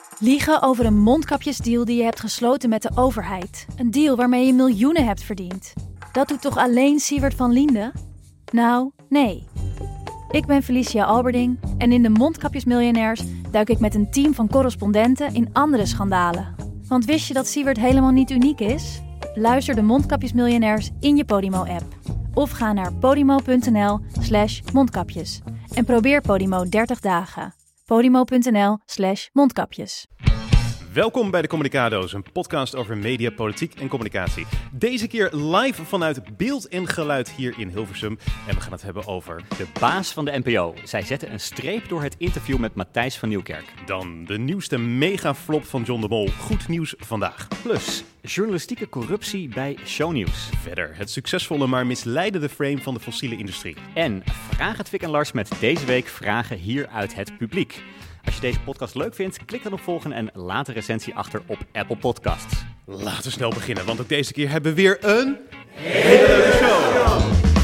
Liegen over een mondkapjesdeal die je hebt gesloten met de overheid. Een deal waarmee je miljoenen hebt verdiend. Dat doet toch alleen Siewert van Liende? Nou, nee. Ik ben Felicia Alberding en in de Mondkapjesmiljonairs duik ik met een team van correspondenten in andere schandalen. Want wist je dat Siewert helemaal niet uniek is? Luister de Mondkapjesmiljonairs in je Podimo-app. Of ga naar podimo.nl/mondkapjes. En probeer Podimo 30 dagen. Podimo.nl/mondkapjes. Welkom bij de Communicado's, een podcast over media, politiek en communicatie. Deze keer live vanuit Beeld en Geluid hier in Hilversum. En we gaan het hebben over de baas van de NPO. Zij zetten een streep door het interview met Matthijs van Nieuwkerk. Dan de nieuwste megaflop van John de Mol. Goed nieuws vandaag. Plus journalistieke corruptie bij Shownieuws. Verder het succesvolle maar misleidende frame van de fossiele industrie. En Vraag het Fik en Lars met deze week vragen hier uit het publiek. Als je deze podcast leuk vindt, klik dan op volgen en laat een recensie achter op Apple Podcasts. Laten we snel beginnen, want ook deze keer hebben we weer een hele leuke show.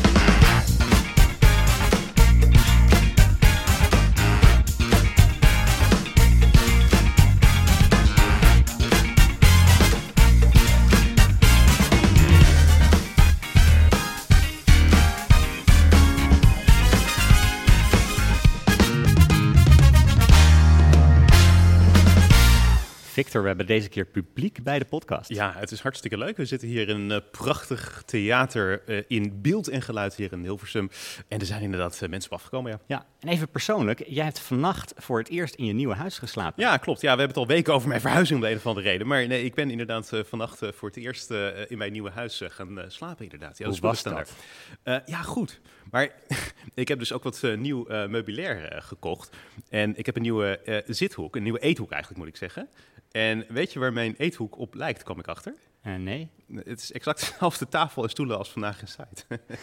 Victor, we hebben deze keer publiek bij de podcast. Ja, het is hartstikke leuk. We zitten hier in een prachtig theater in Beeld en Geluid hier in Hilversum. En er zijn inderdaad mensen op afgekomen, ja. Ja, en even persoonlijk, jij hebt vannacht voor het eerst in je nieuwe huis geslapen. Ja, klopt. Ja, we hebben het al weken over mijn verhuizing om de een of andere reden. Maar nee, ik ben inderdaad vannacht voor het eerst in mijn nieuwe huis gaan slapen, inderdaad. Ja, hoe was dat? Ja, goed. Maar ik heb dus ook wat nieuw meubilair gekocht. En ik heb een nieuwe zithoek, een nieuwe eethoek eigenlijk moet ik zeggen. En weet je waar mijn eethoek op lijkt, kwam ik achter? Nee. Het is exact dezelfde tafel en stoelen als vandaag in site.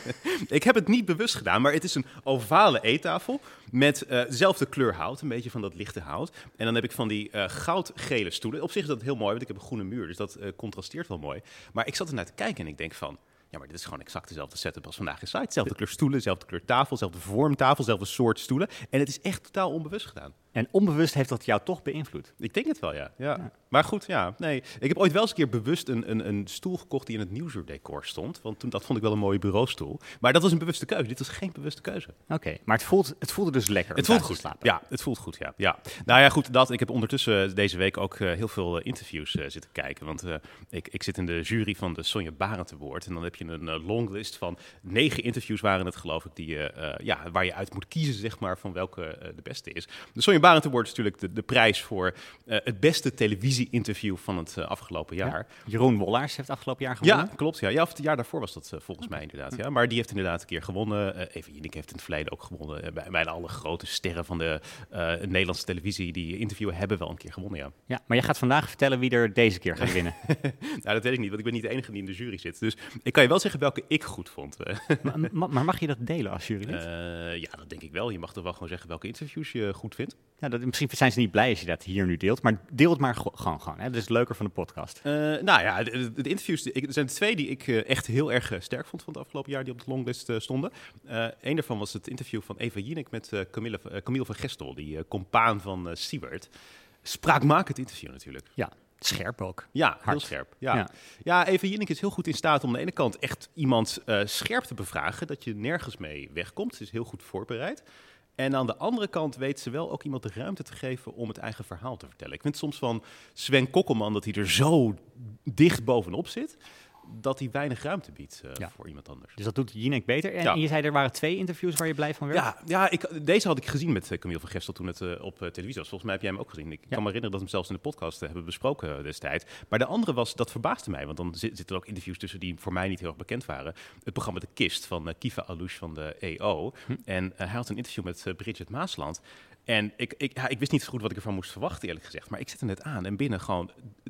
Ik heb het niet bewust gedaan, maar het is een ovale eettafel met dezelfde kleur hout, een beetje van dat lichte hout. En dan heb ik van die goudgele stoelen. Op zich is dat heel mooi, want ik heb een groene muur, dus dat contrasteert wel mooi. Maar ik zat ernaar te kijken en ik denk van, ja, maar dit is gewoon exact dezelfde setup als vandaag in site. Dezelfde kleur stoelen, dezelfde kleur tafel, dezelfde vorm tafel, dezelfde soort stoelen. En het is echt totaal onbewust gedaan. En onbewust heeft dat jou toch beïnvloed? Ik denk het wel, ja. Maar goed, ja, nee. Ik heb ooit wel eens een keer bewust een stoel gekocht die in het Nieuwsuur-decor stond. Want dat vond ik wel een mooie bureaustoel. Maar dat was een bewuste keuze. Dit was geen bewuste keuze. Oké, maar het voelde dus lekker. Het voelt goed. Ja, het voelt goed, ja. Nou ja, goed, ik heb ondertussen deze week ook heel veel interviews zitten kijken. Want ik zit in de jury van de Sonja Barend Award. En dan heb je een longlist van 9 interviews waren het, geloof ik, waar je uit moet kiezen, zeg maar, van welke de beste is. De Sonja Barend Award is natuurlijk de prijs voor het beste televisie-interview van het afgelopen jaar. Ja. Jeroen Wollaars heeft afgelopen jaar gewonnen. Ja, klopt. Ja, of het jaar daarvoor was dat volgens mij inderdaad. Ja. Maar die heeft inderdaad een keer gewonnen. Eva Jinek heeft in het verleden ook gewonnen. Bijna alle grote sterren van de Nederlandse televisie die interviewen hebben wel een keer gewonnen, ja. Ja, maar je gaat vandaag vertellen wie er deze keer gaat winnen. Nou, dat weet ik niet, want ik ben niet de enige die in de jury zit. Dus ik kan je wel zeggen welke ik goed vond. Maar mag je dat delen als jurylid? Ja, dat denk ik wel. Je mag toch wel gewoon zeggen welke interviews je goed vindt. Ja, misschien zijn ze niet blij als je dat hier nu deelt, maar deel het maar gewoon. Hè? Dat is leuker van de podcast. Nou ja, de interviews, er zijn 2 die ik echt heel erg sterk vond van het afgelopen jaar, die op de longlist stonden. Eén daarvan was het interview van Eva Jinek met Camille van Gestel, die compaan van Siewert. Spraakmakend interview natuurlijk. Ja. Scherp ook. Ja, heel scherp. Ja, Eva Jinek is heel goed in staat om aan de ene kant echt iemand scherp te bevragen, dat je nergens mee wegkomt. Ze is heel goed voorbereid. En aan de andere kant weet ze wel ook iemand de ruimte te geven om het eigen verhaal te vertellen. Ik vind soms van Sven Kokkelman dat hij er zo dicht bovenop zit, dat hij weinig ruimte biedt voor iemand anders. Dus dat doet Jinek beter. En je zei er waren 2 interviews waar je blij van werd? Ja, deze had ik gezien met Camille van Gestel toen het op televisie was. Volgens mij heb jij hem ook gezien. Ik kan me herinneren dat we hem zelfs in de podcast hebben besproken destijds. Maar de andere dat verbaasde mij, want dan zitten er ook interviews tussen die voor mij niet heel erg bekend waren. Het programma De Kist van Kiva Alouche van de EO. En hij had een interview met Bridget Maasland. En ik wist niet zo goed wat ik ervan moest verwachten, eerlijk gezegd. Maar ik zette het aan en binnen gewoon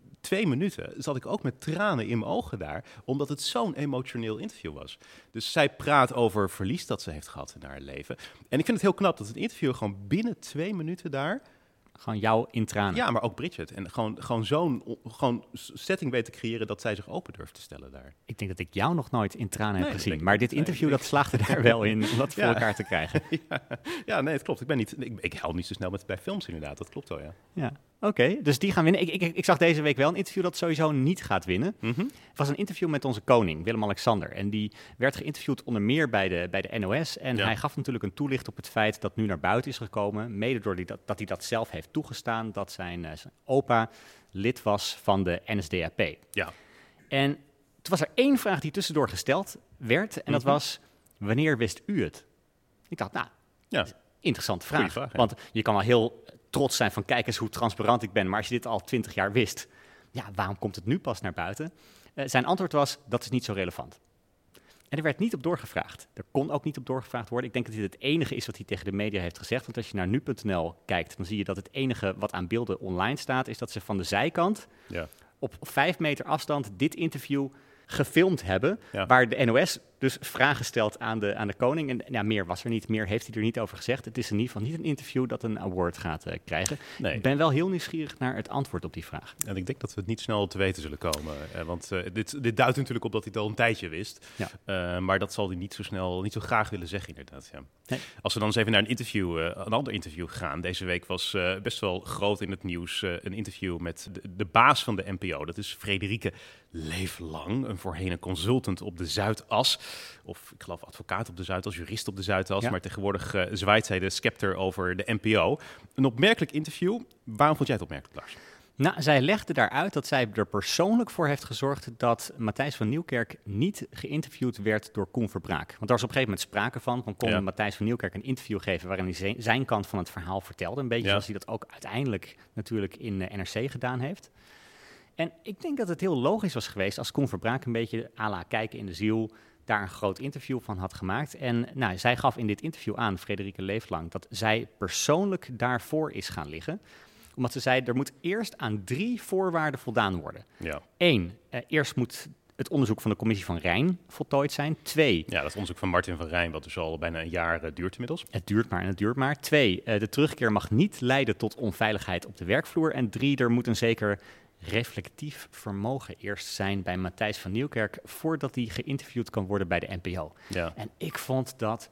2 minuten zat ik ook met tranen in mijn ogen daar, omdat het zo'n emotioneel interview was. Dus zij praat over verlies dat ze heeft gehad in haar leven. En ik vind het heel knap dat het interview gewoon binnen 2 minuten daar Gewoon jou in tranen. Ja, maar ook Bridget. En gewoon zo'n setting weten te creëren dat zij zich open durft te stellen daar. Ik denk dat ik jou nog nooit in tranen heb gezien. Maar dit interview, dat slaagde daar wel in om dat voor elkaar te krijgen. Ja, nee, het klopt. Ik huil niet zo snel bij films inderdaad. Dat klopt wel, ja. Ja. Oké, dus die gaan winnen. Ik zag deze week wel een interview dat sowieso niet gaat winnen. Het was een interview met onze koning, Willem-Alexander. En die werd geïnterviewd onder meer bij de NOS. En hij gaf natuurlijk een toelicht op het feit dat nu naar buiten is gekomen. Mede door dat hij dat zelf heeft toegestaan. Dat zijn opa lid was van de NSDAP. Ja. En toen was er één vraag die tussendoor gesteld werd. En dat was, wanneer wist u het? Ik dacht, interessante vraag. Vraag, ja. Want je kan wel heel trots zijn van, kijk eens hoe transparant ik ben. Maar als je dit al 20 jaar wist, waarom komt het nu pas naar buiten? Zijn antwoord was, dat is niet zo relevant. En er werd niet op doorgevraagd. Er kon ook niet op doorgevraagd worden. Ik denk dat dit het enige is wat hij tegen de media heeft gezegd. Want als je naar nu.nl kijkt, dan zie je dat het enige wat aan beelden online staat, is dat ze van de zijkant op 5 meter afstand dit interview gefilmd hebben, waar de NOS dus vragen stelt aan de koning. En meer was er niet, meer heeft hij er niet over gezegd. Het is in ieder geval niet een interview dat een award gaat krijgen. Nee. Ik ben wel heel nieuwsgierig naar het antwoord op die vraag. En ik denk dat we het niet snel te weten zullen komen. Want dit duidt natuurlijk op dat hij het al een tijdje wist. Ja. Maar dat zal hij niet zo graag willen zeggen, inderdaad. Ja. Nee. Als we dan eens even naar een ander interview gaan. Deze week was best wel groot in het nieuws een interview met de baas van de NPO. Dat is Frederike Leeflang, voorheen een consultant op de Zuidas. Of ik geloof advocaat op de Zuidas, jurist op de Zuidas. Ja. Maar tegenwoordig zwaait zij de scepter over de NPO. Een opmerkelijk interview. Waarom vond jij het opmerkelijk, Lars? Nou, zij legde daaruit dat zij er persoonlijk voor heeft gezorgd dat Matthijs van Nieuwkerk niet geïnterviewd werd door Koen Verbraak. Want daar was op een gegeven moment sprake van kon Matthijs van Nieuwkerk een interview geven waarin hij zijn kant van het verhaal vertelde. Een beetje zoals hij dat ook uiteindelijk natuurlijk in NRC gedaan heeft. En ik denk dat het heel logisch was geweest als Koen Verbraak een beetje à la kijken in de ziel daar een groot interview van had gemaakt. En zij gaf in dit interview aan, Frederike Leeflang, dat zij persoonlijk daarvoor is gaan liggen. Omdat ze zei, er moet eerst aan 3 voorwaarden voldaan worden. Ja. 1, eerst moet het onderzoek van de commissie van Rijn voltooid zijn. 2... Ja, dat onderzoek van Martin van Rijn, wat dus al bijna een jaar duurt inmiddels. Het duurt maar. 2, de terugkeer mag niet leiden tot onveiligheid op de werkvloer. En 3, er moet een zeker reflectief vermogen eerst zijn bij Matthijs van Nieuwkerk voordat hij geïnterviewd kan worden bij de NPO. Ja. En ik vond dat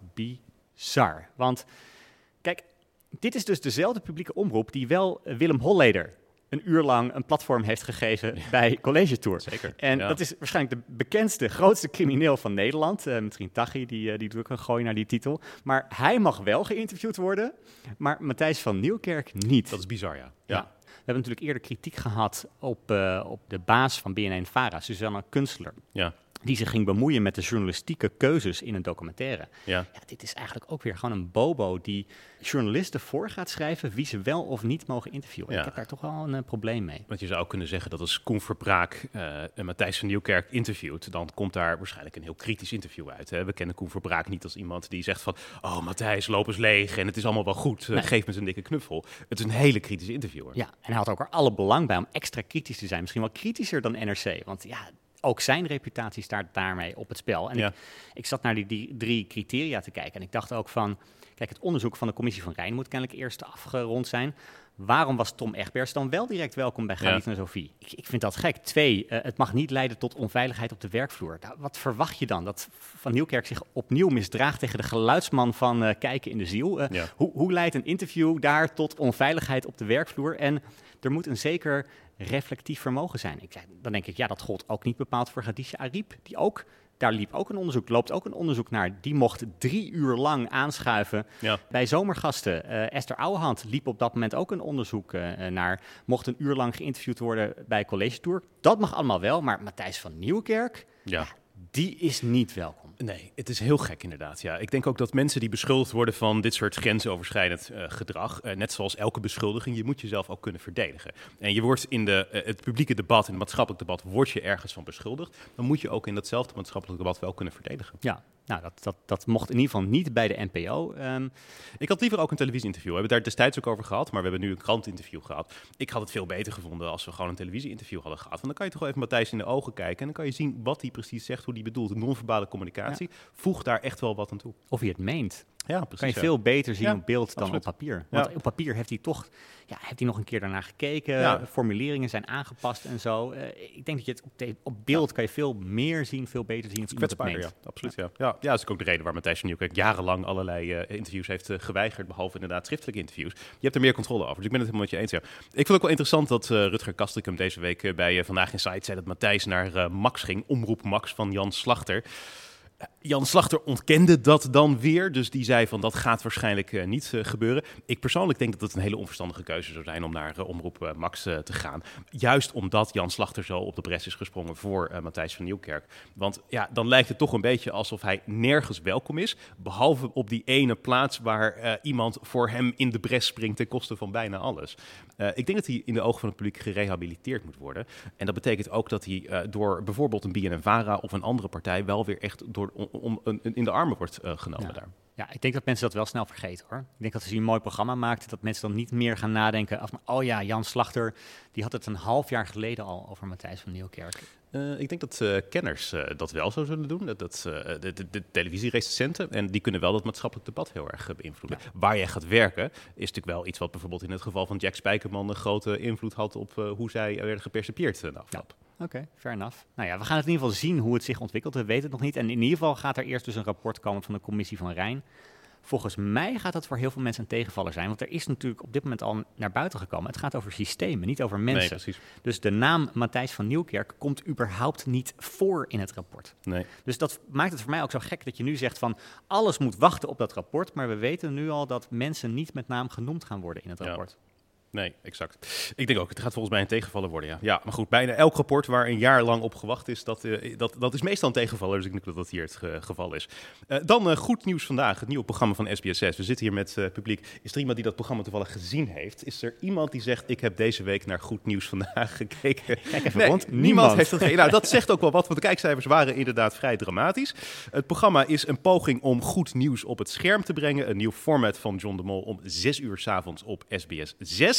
bizar. Want kijk, dit is dus dezelfde publieke omroep die wel Willem Holleder een uur lang een platform heeft gegeven bij College Tour. Zeker. En dat is waarschijnlijk de bekendste, grootste crimineel van Nederland. Misschien Taghi, die doet ook een gooi naar die titel. Maar hij mag wel geïnterviewd worden, maar Matthijs van Nieuwkerk niet. Dat is bizar, ja. We hebben natuurlijk eerder kritiek gehad op de baas van BNN-Vara, Suzanne Kunstler. Ja. Die zich ging bemoeien met de journalistieke keuzes in een documentaire. Ja, dit is eigenlijk ook weer gewoon een bobo die journalisten voor gaat schrijven wie ze wel of niet mogen interviewen. Ja. Ik heb daar toch wel een probleem mee. Want je zou kunnen zeggen dat als Koen Verbraak Matthijs van Nieuwkerk interviewt, dan komt daar waarschijnlijk een heel kritisch interview uit. Hè? We kennen Koen Verbraak niet als iemand die zegt van, oh Matthijs, loop eens leeg en het is allemaal wel goed. Geef me eens een dikke knuffel. Het is een hele kritische interviewer. Ja, en hij had ook er alle belang bij om extra kritisch te zijn. Misschien wel kritischer dan NRC, want ook zijn reputatie staat daarmee op het spel. En ik zat naar die 3 criteria te kijken en ik dacht ook van, kijk, het onderzoek van de commissie van Rijn moet kennelijk eerst afgerond zijn. Waarom was Tom Egbers dan wel direct welkom bij Galit en Sophie? Ik vind dat gek. 2, het mag niet leiden tot onveiligheid op de werkvloer. Nou, wat verwacht je dan? Dat Van Nieuwkerk zich opnieuw misdraagt tegen de geluidsman van Kijken in de Ziel. Hoe leidt een interview daar tot onveiligheid op de werkvloer? En er moet een zeker reflectief vermogen zijn. Dan denk ik, dat gold ook niet bepaald voor Khadija Ariep. Daar loopt ook een onderzoek naar. Die mocht 3 uur lang aanschuiven bij zomergasten. Esther Ouwehand liep op dat moment ook een onderzoek naar. Mocht een uur lang geïnterviewd worden bij College Tour. Dat mag allemaal wel, maar Matthijs van Nieuwkerk, die is niet welkom. Nee, het is heel gek inderdaad. Ja. Ik denk ook dat mensen die beschuldigd worden van dit soort grensoverschrijdend gedrag, net zoals elke beschuldiging, je moet jezelf ook kunnen verdedigen. En je wordt in het publieke debat, in het maatschappelijk debat, word je ergens van beschuldigd. Dan moet je ook in datzelfde maatschappelijk debat wel kunnen verdedigen. Ja, nou, dat mocht in ieder geval niet bij de NPO. Ik had liever ook een televisieinterview. We hebben het daar destijds ook over gehad, maar we hebben nu een krantinterview gehad. Ik had het veel beter gevonden als we gewoon een televisieinterview hadden gehad. Want dan kan je toch wel even Matthijs in de ogen kijken en dan kan je zien wat hij precies zegt, hoe hij bedoelt. Non-verbale communicatie. Voeg daar echt wel wat aan toe. Of hij het meent. Ja, precies, kan je veel beter zien op beeld dan absoluut. op papier. Want op papier heeft hij nog een keer daarnaar gekeken. Formuleringen zijn aangepast en zo. Ik denk dat je het op beeld kan je veel meer zien, veel beter zien. Kwetsbaarder, absoluut. Ja, dat is ook de reden waar Matthijs van Nieuwkerk jarenlang allerlei interviews heeft geweigerd, behalve inderdaad schriftelijke interviews. Je hebt er meer controle over, dus ik ben het helemaal met je eens. Ja. Ik vond het ook wel interessant dat Rutger Kastrikum deze week bij Vandaag Inside zei dat Matthijs naar Max ging, Omroep Max van Jan Slachter. Jan Slachter ontkende dat dan weer, dus die zei van dat gaat waarschijnlijk niet gebeuren. Ik persoonlijk denk dat het een hele onverstandige keuze zou zijn om naar Omroep Max te gaan. Juist omdat Jan Slachter zo op de bres is gesprongen voor Matthijs van Nieuwkerk. Want ja, dan lijkt het toch een beetje alsof hij nergens welkom is, behalve op die ene plaats waar iemand voor hem in de bres springt ten koste van bijna alles. Ik denk dat hij in de ogen van het publiek gerehabiliteerd moet worden. En dat betekent ook dat hij door bijvoorbeeld een BNNVARA of een andere partij wel weer echt in de armen wordt genomen daar. Ja, ik denk dat mensen dat wel snel vergeten, hoor. Ik denk dat als hij een mooi programma maakt, dat mensen dan niet meer gaan nadenken van, Jan Slachter, die had het een half jaar geleden al over Matthijs van Nieuwkerk. Ik denk dat kenners dat wel zo zullen doen. De televisierecensenten, en die kunnen wel dat maatschappelijk debat heel erg beïnvloeden. Ja. Waar jij gaat werken, is natuurlijk wel iets wat bijvoorbeeld in het geval van Jack Spijkerman een grote invloed had op hoe zij werden gepercipieerd na afloop. Oké, fair enough. Nou ja, we gaan het in ieder geval zien hoe het zich ontwikkelt. We weten het nog niet. En in ieder geval gaat er eerst dus een rapport komen van de Commissie van Rijn. Volgens mij gaat dat voor heel veel mensen een tegenvaller zijn. Want er is natuurlijk op dit moment al naar buiten gekomen. Het gaat over systemen, niet over mensen. Nee, precies. Dus de naam Matthijs van Nieuwkerk komt überhaupt niet voor in het rapport. Nee. Dus dat maakt het voor mij ook zo gek dat je nu zegt van alles moet wachten op dat rapport. Maar we weten nu al dat mensen niet met naam genoemd gaan worden in het rapport. Nee, exact. Ik denk ook, het gaat volgens mij een tegenvaller worden, ja. Ja, maar goed, bijna elk rapport waar een jaar lang op gewacht is, dat is meestal een tegenvaller. Dus ik denk dat dat hier het geval is. Dan goed nieuws vandaag, het nieuwe programma van SBS6. We zitten hier met publiek. Is er iemand die dat programma toevallig gezien heeft? Is er iemand die zegt, ik heb deze week naar Goed Nieuws Vandaag gekeken? Kijk even rond. Niemand heeft het gekeken. Nou, dat zegt ook wel wat, want de kijkcijfers waren inderdaad vrij dramatisch. Het programma is een poging om goed nieuws op het scherm te brengen. Een nieuw format van John de Mol om 6 uur 's avonds op SBS 6.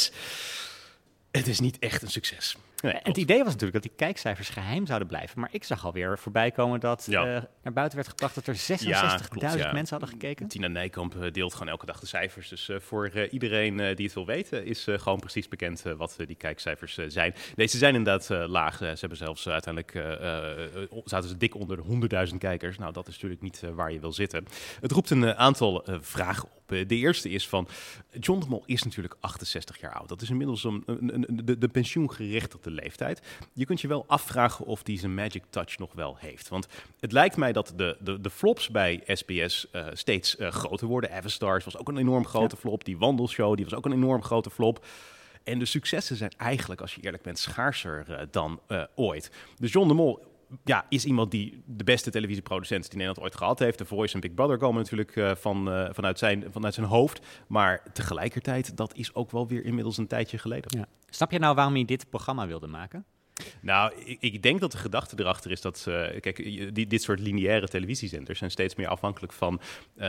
Het is niet echt een succes. Nee, en het idee was natuurlijk dat die kijkcijfers geheim zouden blijven. Maar ik zag alweer voorbij komen dat naar buiten werd gebracht dat er 66.000 mensen hadden gekeken. Tina Nijkamp deelt gewoon elke dag de cijfers. Dus voor iedereen die het wil weten is gewoon precies bekend wat die kijkcijfers zijn. Nee, ze zijn inderdaad laag. Ze hebben zelfs uiteindelijk zaten ze dik onder de 100.000 kijkers. Nou, dat is natuurlijk niet waar je wil zitten. Het roept een aantal vragen op. De eerste is van, John de Mol is natuurlijk 68 jaar oud. Dat is inmiddels de pensioengerechtigde leeftijd. Je kunt je wel afvragen of hij zijn magic touch nog wel heeft. Want het lijkt mij dat de flops bij SBS steeds groter worden. Avastars was ook een enorm grote flop. Die wandelshow, die was ook een enorm grote flop. En de successen zijn eigenlijk, als je eerlijk bent, schaarser dan ooit. Dus John de Mol is iemand die de beste televisieproducent die Nederland ooit gehad heeft. The Voice en Big Brother komen natuurlijk vanuit zijn hoofd. Maar tegelijkertijd, dat is ook wel weer inmiddels een tijdje geleden. Ja. Snap je nou waarom je dit programma wilde maken? Nou, ik denk dat de gedachte erachter is dat, dit soort lineaire televisiezenders zijn steeds meer afhankelijk van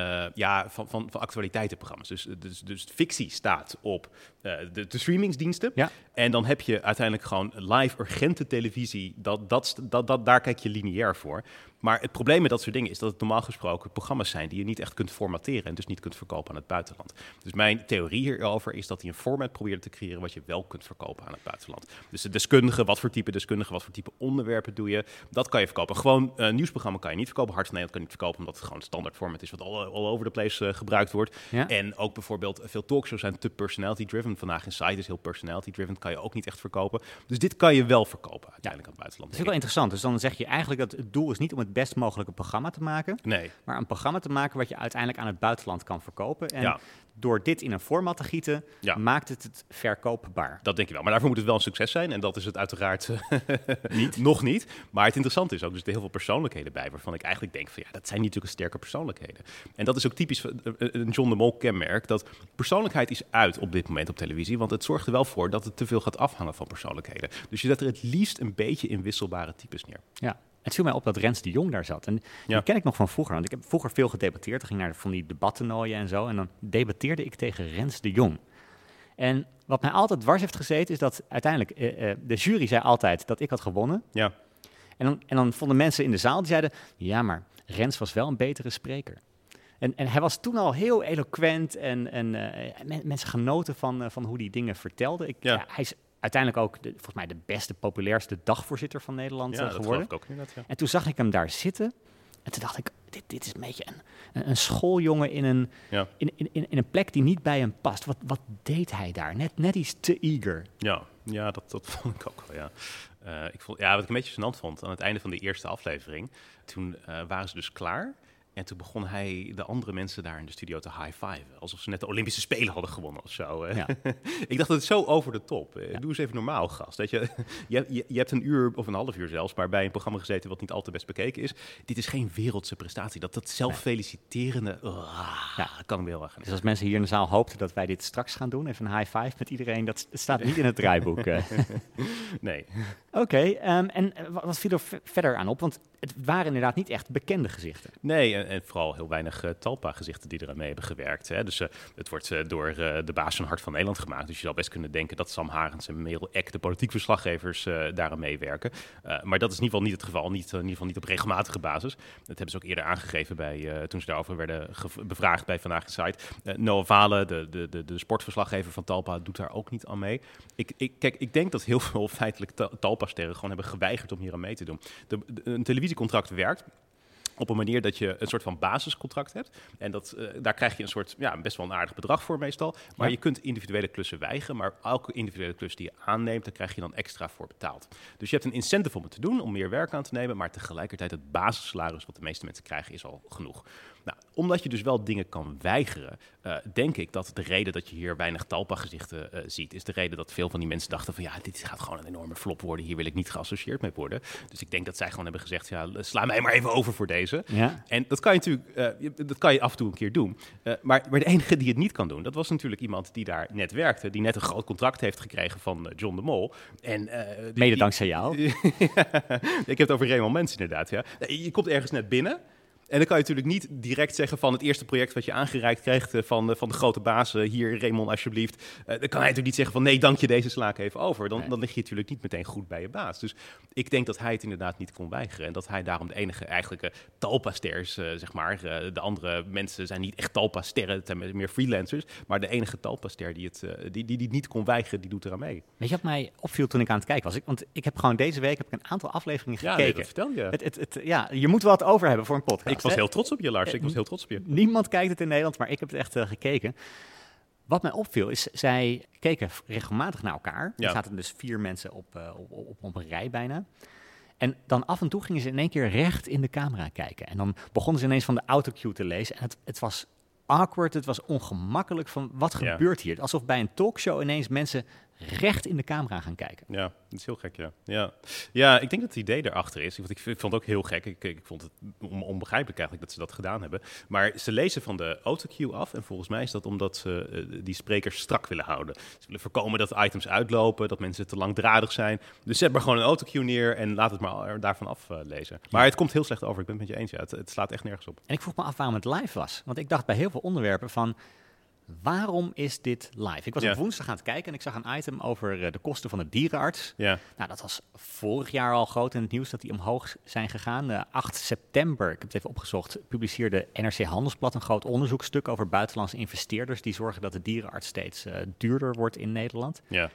actualiteitenprogramma's. Dus fictie staat op de streamingsdiensten. Ja. En dan heb je uiteindelijk gewoon live urgente televisie. Daar kijk je lineair voor. Maar het probleem met dat soort dingen is dat het normaal gesproken programma's zijn die je niet echt kunt formateren en dus niet kunt verkopen aan het buitenland. Dus mijn theorie hierover is dat hij een format probeert te creëren wat je wel kunt verkopen aan het buitenland. Dus de deskundige, wat voor type onderwerpen doe je, dat kan je verkopen. Gewoon nieuwsprogramma kan je niet verkopen. Hart van Nederland kan je niet verkopen omdat het gewoon standaard format is wat all over the place gebruikt wordt. Ja? En ook bijvoorbeeld veel talkshows zijn te personality-driven. Vandaag Inside is heel personality-driven, kan je ook niet echt verkopen. Dus dit kan je wel verkopen uiteindelijk aan het buitenland. Dat is ook wel interessant. Dus dan zeg je eigenlijk dat het doel is niet om het best mogelijke programma te maken. Nee. Maar een programma te maken wat je uiteindelijk aan het buitenland kan verkopen. En door dit in een format te gieten, maakt het verkoopbaar. Dat denk je wel. Maar daarvoor moet het wel een succes zijn. En dat is het uiteraard nog niet. Maar het interessante is ook, dus er heel veel persoonlijkheden bij, waarvan ik eigenlijk denk van dat zijn natuurlijk sterke persoonlijkheden. En dat is ook typisch een John de Mol kenmerk, dat persoonlijkheid is uit op dit moment op televisie, want het zorgt er wel voor dat het te veel gaat afhangen van persoonlijkheden. Dus je zet er het liefst een beetje inwisselbare types neer. Ja. Het viel mij op dat Rens de Jong daar zat. En die ken ik nog van vroeger. Want ik heb vroeger veel gedebatteerd. Ik ging naar van die debattoernooien en zo. En dan debatteerde ik tegen Rens de Jong. En wat mij altijd dwars heeft gezeten is dat uiteindelijk de jury zei altijd dat ik had gewonnen. Ja. En dan vonden mensen in de zaal die zeiden, ja, maar Rens was wel een betere spreker. En hij was toen al heel eloquent en mensen genoten van hoe die dingen vertelde. Hij is uiteindelijk ook volgens mij de beste, populairste dagvoorzitter van Nederland geworden. Dat geloof ik ook inderdaad, ja. En toen zag ik hem daar zitten en toen dacht ik, dit is een beetje een schooljongen in een plek die niet bij hem past. Wat deed hij daar? Net iets te eager. Ja, dat vond ik ook wel, ja. Wat ik een beetje gênant vond, aan het einde van de eerste aflevering, toen waren ze dus klaar. En toen begon hij de andere mensen daar in de studio te high-fiven. Alsof ze net de Olympische Spelen hadden gewonnen of zo. Ja. Ik dacht, dat is zo over de top. Doe eens even normaal, gast. Weet je hebt een uur of een half uur zelfs, maar bij een programma gezeten wat niet al te best bekeken is. Dit is geen wereldse prestatie. Dat zelffeliciterende, kan ik me heel erg. Dus als mensen hier in de zaal hoopten dat wij dit straks gaan doen, even een high-five met iedereen, dat staat niet in het draaiboek. Nee. Oké, en wat viel er verder aan op? Want het waren inderdaad niet echt bekende gezichten. Nee, en vooral heel weinig Talpa-gezichten die eraan mee hebben gewerkt. Hè. Dus het wordt door de baas van Hart van Nederland gemaakt. Dus je zou best kunnen denken dat Sam Harens en Merel Eck, de politiek verslaggevers, daaraan meewerken. Maar dat is in ieder geval niet het geval. In ieder geval niet op regelmatige basis. Dat hebben ze ook eerder aangegeven toen ze daarover werden bevraagd bij Vandaag in Site. Noah Valen, de sportverslaggever van Talpa, doet daar ook niet aan mee. Ik denk dat heel veel feitelijk Talpa-sterren gewoon hebben geweigerd om hier aan mee te doen. Een televisiecontract werkt op een manier dat je een soort van basiscontract hebt. En daar krijg je een soort, best wel een aardig bedrag voor meestal. Maar je kunt individuele klussen weigeren. Maar elke individuele klus die je aanneemt, daar krijg je dan extra voor betaald. Dus je hebt een incentive om het te doen, om meer werk aan te nemen. Maar tegelijkertijd het basissalaris wat de meeste mensen krijgen is al genoeg. Nou, omdat je dus wel dingen kan weigeren, denk ik dat de reden dat je hier weinig Talpa-gezichten ziet, is de reden dat veel van die mensen dachten van dit gaat gewoon een enorme flop worden. Hier wil ik niet geassocieerd mee worden. Dus ik denk dat zij gewoon hebben gezegd, sla mij maar even over voor deze. Ja. En dat kan je natuurlijk, dat kan je af en toe een keer doen. Maar de enige die het niet kan doen, dat was natuurlijk iemand die daar net werkte, die net een groot contract heeft gekregen van John de Mol. En, mede dankzij jou. Ik heb het over Raymond Mens inderdaad. Ja. Je komt ergens net binnen. En dan kan je natuurlijk niet direct zeggen van het eerste project wat je aangereikt krijgt van de grote baas, hier Raymond alsjeblieft. Dan kan hij natuurlijk niet zeggen van nee, dank je, deze sla ik even over. Dan lig je natuurlijk niet meteen goed bij je baas. Dus ik denk dat hij het inderdaad niet kon weigeren. En dat hij daarom de enige eigenlijke Talpa-ster is, zeg maar. De andere mensen zijn niet echt Talpa-sterren, het zijn meer freelancers. Maar de enige Talpa-ster die niet kon weigeren, die doet eraan mee. Weet je wat mij opviel toen ik aan het kijken was? Want ik heb gewoon deze week een aantal afleveringen gekeken. Ja, dat vertel je. Je moet wat over hebben voor een podcast. Ik was heel trots op je, Lars. Ik was heel trots op je. Niemand kijkt het in Nederland, maar ik heb het echt gekeken. Wat mij opviel is, zij keken regelmatig naar elkaar. Er zaten dus 4 mensen op een rij bijna. En dan af en toe gingen ze in één keer recht in de camera kijken. En dan begonnen ze ineens van de autocue te lezen. En het was awkward, het was ongemakkelijk van wat gebeurt hier? Alsof bij een talkshow ineens mensen recht in de camera gaan kijken. Ja, dat is heel gek, ja, ik denk dat het idee erachter is. Want ik vond het ook heel gek. Ik vond het onbegrijpelijk eigenlijk dat ze dat gedaan hebben. Maar ze lezen van de autocue af. En volgens mij is dat omdat ze die sprekers strak willen houden. Ze willen voorkomen dat items uitlopen, dat mensen te langdradig zijn. Dus zet maar gewoon een autocue neer en laat het maar daarvan aflezen. Maar het komt heel slecht over, ik ben het met je eens. Ja. Het slaat echt nergens op. En ik vroeg me af waarom het live was. Want ik dacht bij heel veel onderwerpen van, waarom is dit live? Ik was op woensdag aan het kijken en ik zag een item over de kosten van de dierenarts. Ja. Nou, dat was vorig jaar al groot in het nieuws dat die omhoog zijn gegaan. 8 september, ik heb het even opgezocht, publiceerde NRC Handelsblad een groot onderzoekstuk over buitenlandse investeerders die zorgen dat de dierenarts steeds duurder wordt in Nederland. Ja.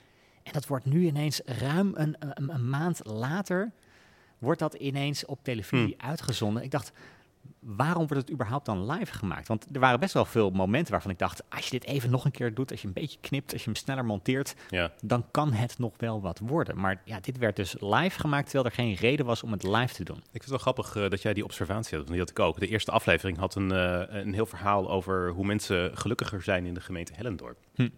En dat wordt nu ineens ruim een maand later, wordt dat ineens op televisie uitgezonden. Ik dacht, waarom wordt het überhaupt dan live gemaakt? Want er waren best wel veel momenten waarvan ik dacht, als je dit even nog een keer doet, als je een beetje knipt, als je hem sneller monteert, dan kan het nog wel wat worden. Maar dit werd dus live gemaakt, terwijl er geen reden was om het live te doen. Ik vind het wel grappig dat jij die observatie had, want die had ik ook. De eerste aflevering had een heel verhaal over hoe mensen gelukkiger zijn in de gemeente Hellendorp.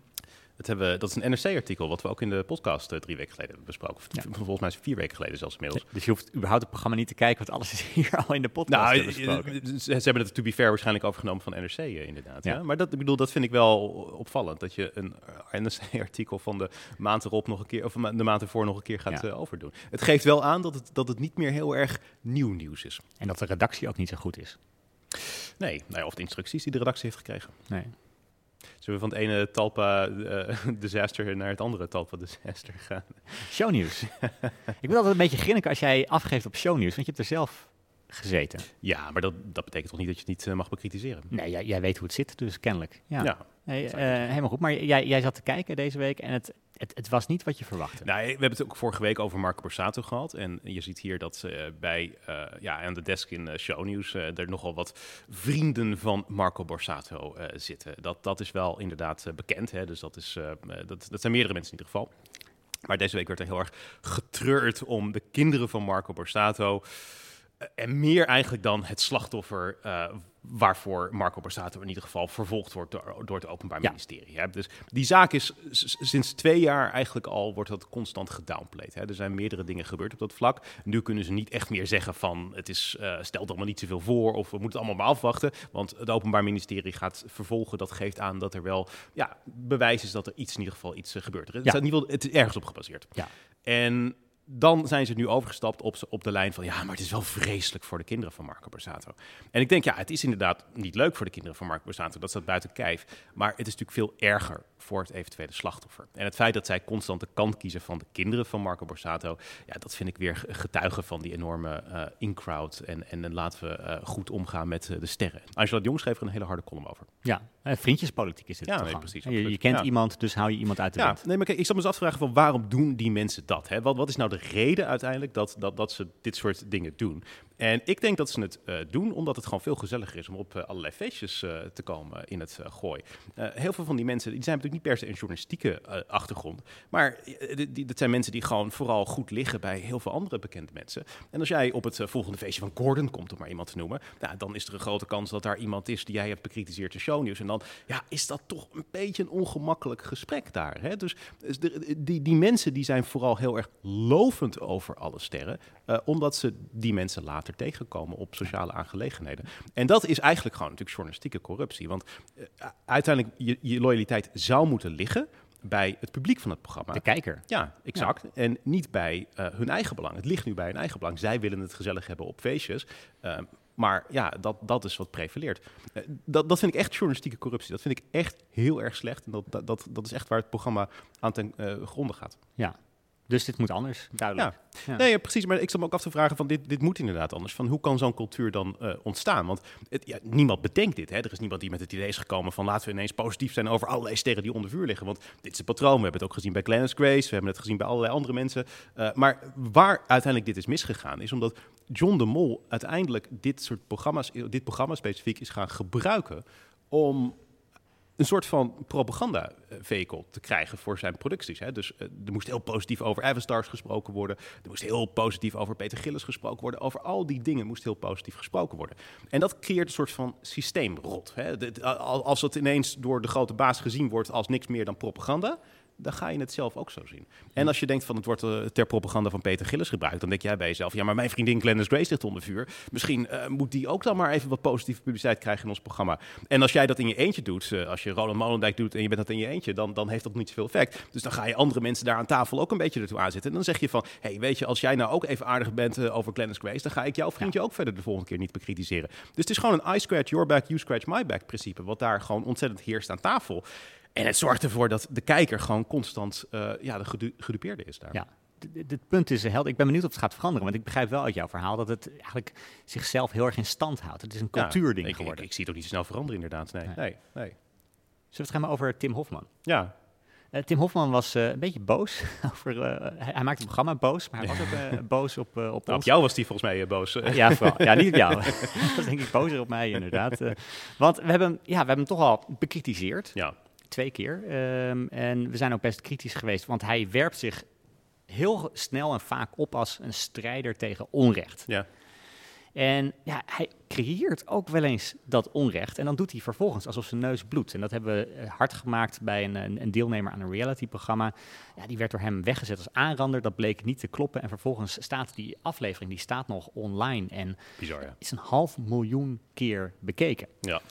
Dat is een NRC-artikel wat we ook in de podcast 3 weken geleden hebben besproken. Volgens mij is het 4 weken geleden zelfs inmiddels. Dus je hoeft überhaupt het programma niet te kijken, want alles is hier al in de podcast besproken. Ze hebben het, to be fair, waarschijnlijk overgenomen van NRC inderdaad. Ja. Maar dat vind ik wel opvallend. Dat je een NRC-artikel van de maand erop nog een keer, of de maand ervoor nog een keer gaat overdoen. Het geeft wel aan dat het niet meer heel erg nieuw nieuws is. En dat de redactie ook niet zo goed is. Nee, of de instructies die de redactie heeft gekregen. Nee. Zullen we van het ene Talpa-disaster naar het andere Talpa-disaster gaan? Shownieuws. Ik ben altijd een beetje grinniken als jij afgeeft op shownieuws, want je hebt er zelf gezeten. Ja, maar dat betekent toch niet dat je het niet mag bekritiseren? Nee, jij weet hoe het zit, dus kennelijk. Ja. Helemaal goed. Maar jij zat te kijken deze week en het was niet wat je verwachtte. Nou, we hebben het ook vorige week over Marco Borsato gehad. En je ziet hier dat aan de desk in Shownieuws er nogal wat vrienden van Marco Borsato zitten. Dat is wel inderdaad bekend. Hè? Dus dat zijn meerdere mensen in ieder geval. Maar deze week werd er heel erg getreurd om de kinderen van Marco Borsato. En meer eigenlijk dan het slachtoffer waarvoor Marco Borsato in ieder geval vervolgd wordt door het Openbaar Ministerie. Hè. Dus die zaak is sinds 2 jaar eigenlijk al, wordt dat constant gedownplayed. Hè. Er zijn meerdere dingen gebeurd op dat vlak. Nu kunnen ze niet echt meer zeggen van het is, stelt allemaal niet zoveel voor of we moeten het allemaal maar afwachten. Want het Openbaar Ministerie gaat vervolgen. Dat geeft aan dat er wel bewijs is dat er in ieder geval iets gebeurt. Het is ergens op gebaseerd. Ja. En dan zijn ze nu overgestapt op de lijn van maar het is wel vreselijk voor de kinderen van Marco Borsato. En ik denk, het is inderdaad niet leuk voor de kinderen van Marco Borsato, dat staat buiten kijf. Maar het is natuurlijk veel erger voor het eventuele slachtoffer. En het feit dat zij constant de kant kiezen van de kinderen van Marco Borsato, dat vind ik weer getuigen van die enorme in-crowd. En laten we goed omgaan met de sterren. Angela de Jong schreef er een hele harde column over. Ja, vriendjespolitiek is het. Ja, nee, precies. Je kent iemand, dus hou je iemand uit de wind. Nee, maar kijk, ik zat me eens af te vragen van waarom doen die mensen dat? Hè? Wat is nou de reden uiteindelijk dat ze dit soort dingen doen? En ik denk dat ze het doen omdat het gewoon veel gezelliger is om op allerlei feestjes te komen in het Gooi. Heel veel van die mensen die zijn natuurlijk niet per se een journalistieke achtergrond. Maar dat zijn mensen die gewoon vooral goed liggen bij heel veel andere bekende mensen. En als jij op het volgende feestje van Gordon komt, om maar iemand te noemen, dan is er een grote kans dat daar iemand is die jij hebt bekritiseerd in Shownieuws. En dan is dat toch een beetje een ongemakkelijk gesprek daar. Hè? Dus die mensen die zijn vooral heel erg lovend over alle sterren. Omdat ze die mensen later tegenkomen op sociale aangelegenheden. En dat is eigenlijk gewoon natuurlijk journalistieke corruptie. Want uiteindelijk je loyaliteit zou moeten liggen bij het publiek van het programma. De kijker. Ja, exact. Ja. En niet bij hun eigen belang. Het ligt nu bij hun eigen belang. Zij willen het gezellig hebben op feestjes. Maar dat is wat prevaleert. Dat vind ik echt journalistieke corruptie. Dat vind ik echt heel erg slecht. En dat is echt waar het programma aan ten gronde gaat. Ja. Dus dit moet anders, duidelijk. Ja. Nee, precies. Maar ik zat me ook af te vragen van dit moet inderdaad anders. Van hoe kan zo'n cultuur dan ontstaan? Want niemand bedenkt dit. Hè? Er is niemand die met het idee is gekomen van laten we ineens positief zijn over allerlei sterren die onder vuur liggen. Want dit is een patroon. We hebben het ook gezien bij Glennis Grace. We hebben het gezien bij allerlei andere mensen. Maar waar uiteindelijk dit is misgegaan is omdat John de Mol uiteindelijk dit programma specifiek is gaan gebruiken om een soort van propaganda-vehicle te krijgen voor zijn producties. Hè. Dus er moest heel positief over Avanstars gesproken worden. Er moest heel positief over Peter Gillis gesproken worden. Over al die dingen moest heel positief gesproken worden. En dat creëert een soort van systeemrot. Hè. Als het ineens door de grote baas gezien wordt als niks meer dan propaganda, dan ga je het zelf ook zo zien. En als je denkt van het wordt ter propaganda van Peter Gillis gebruikt, dan denk jij bij jezelf, maar mijn vriendin Glennis Grace ligt onder vuur. Misschien moet die ook dan maar even wat positieve publiciteit krijgen in ons programma. En als jij dat in je eentje doet, als je Roland Molendijk doet en je bent dat in je eentje, dan heeft dat niet zoveel effect. Dus dan ga je andere mensen daar aan tafel ook een beetje ertoe aanzetten. En dan zeg je van, weet je, als jij nou ook even aardig bent over Glennis Grace, dan ga ik jouw vriendje ook verder de volgende keer niet bekritiseren. Dus het is gewoon een I scratch your back, you scratch my back principe, wat daar gewoon ontzettend heerst aan tafel. En het zorgt ervoor dat de kijker gewoon constant de gedupeerde is daar. Ja, het punt is helder. Ik ben benieuwd of het gaat veranderen. Want ik begrijp wel uit jouw verhaal dat het eigenlijk zichzelf heel erg in stand houdt. Het is een cultuurding geworden. Ik zie het ook niet snel veranderen inderdaad. Nee. Zullen we het gaan over Tim Hofman? Ja. Tim Hofman was een beetje boos. Hij maakte het programma boos, maar hij was ook boos op ons. Op jou was hij volgens mij boos. Ja, vooral. Ja, niet op jou. Dat was denk ik bozer op mij inderdaad. Want we hebben hem toch al bekritiseerd. Ja. 2 keer. En we zijn ook best kritisch geweest, want hij werpt zich heel snel en vaak op als een strijder tegen onrecht. Ja. En hij creëert ook wel eens dat onrecht. En dan doet hij vervolgens alsof zijn neus bloedt. En dat hebben we hard gemaakt bij een deelnemer aan een realityprogramma. Ja, die werd door hem weggezet als aanrander. Dat bleek niet te kloppen. En vervolgens staat die aflevering nog online. En bizar, ja. is 500.000 keer bekeken. Ja.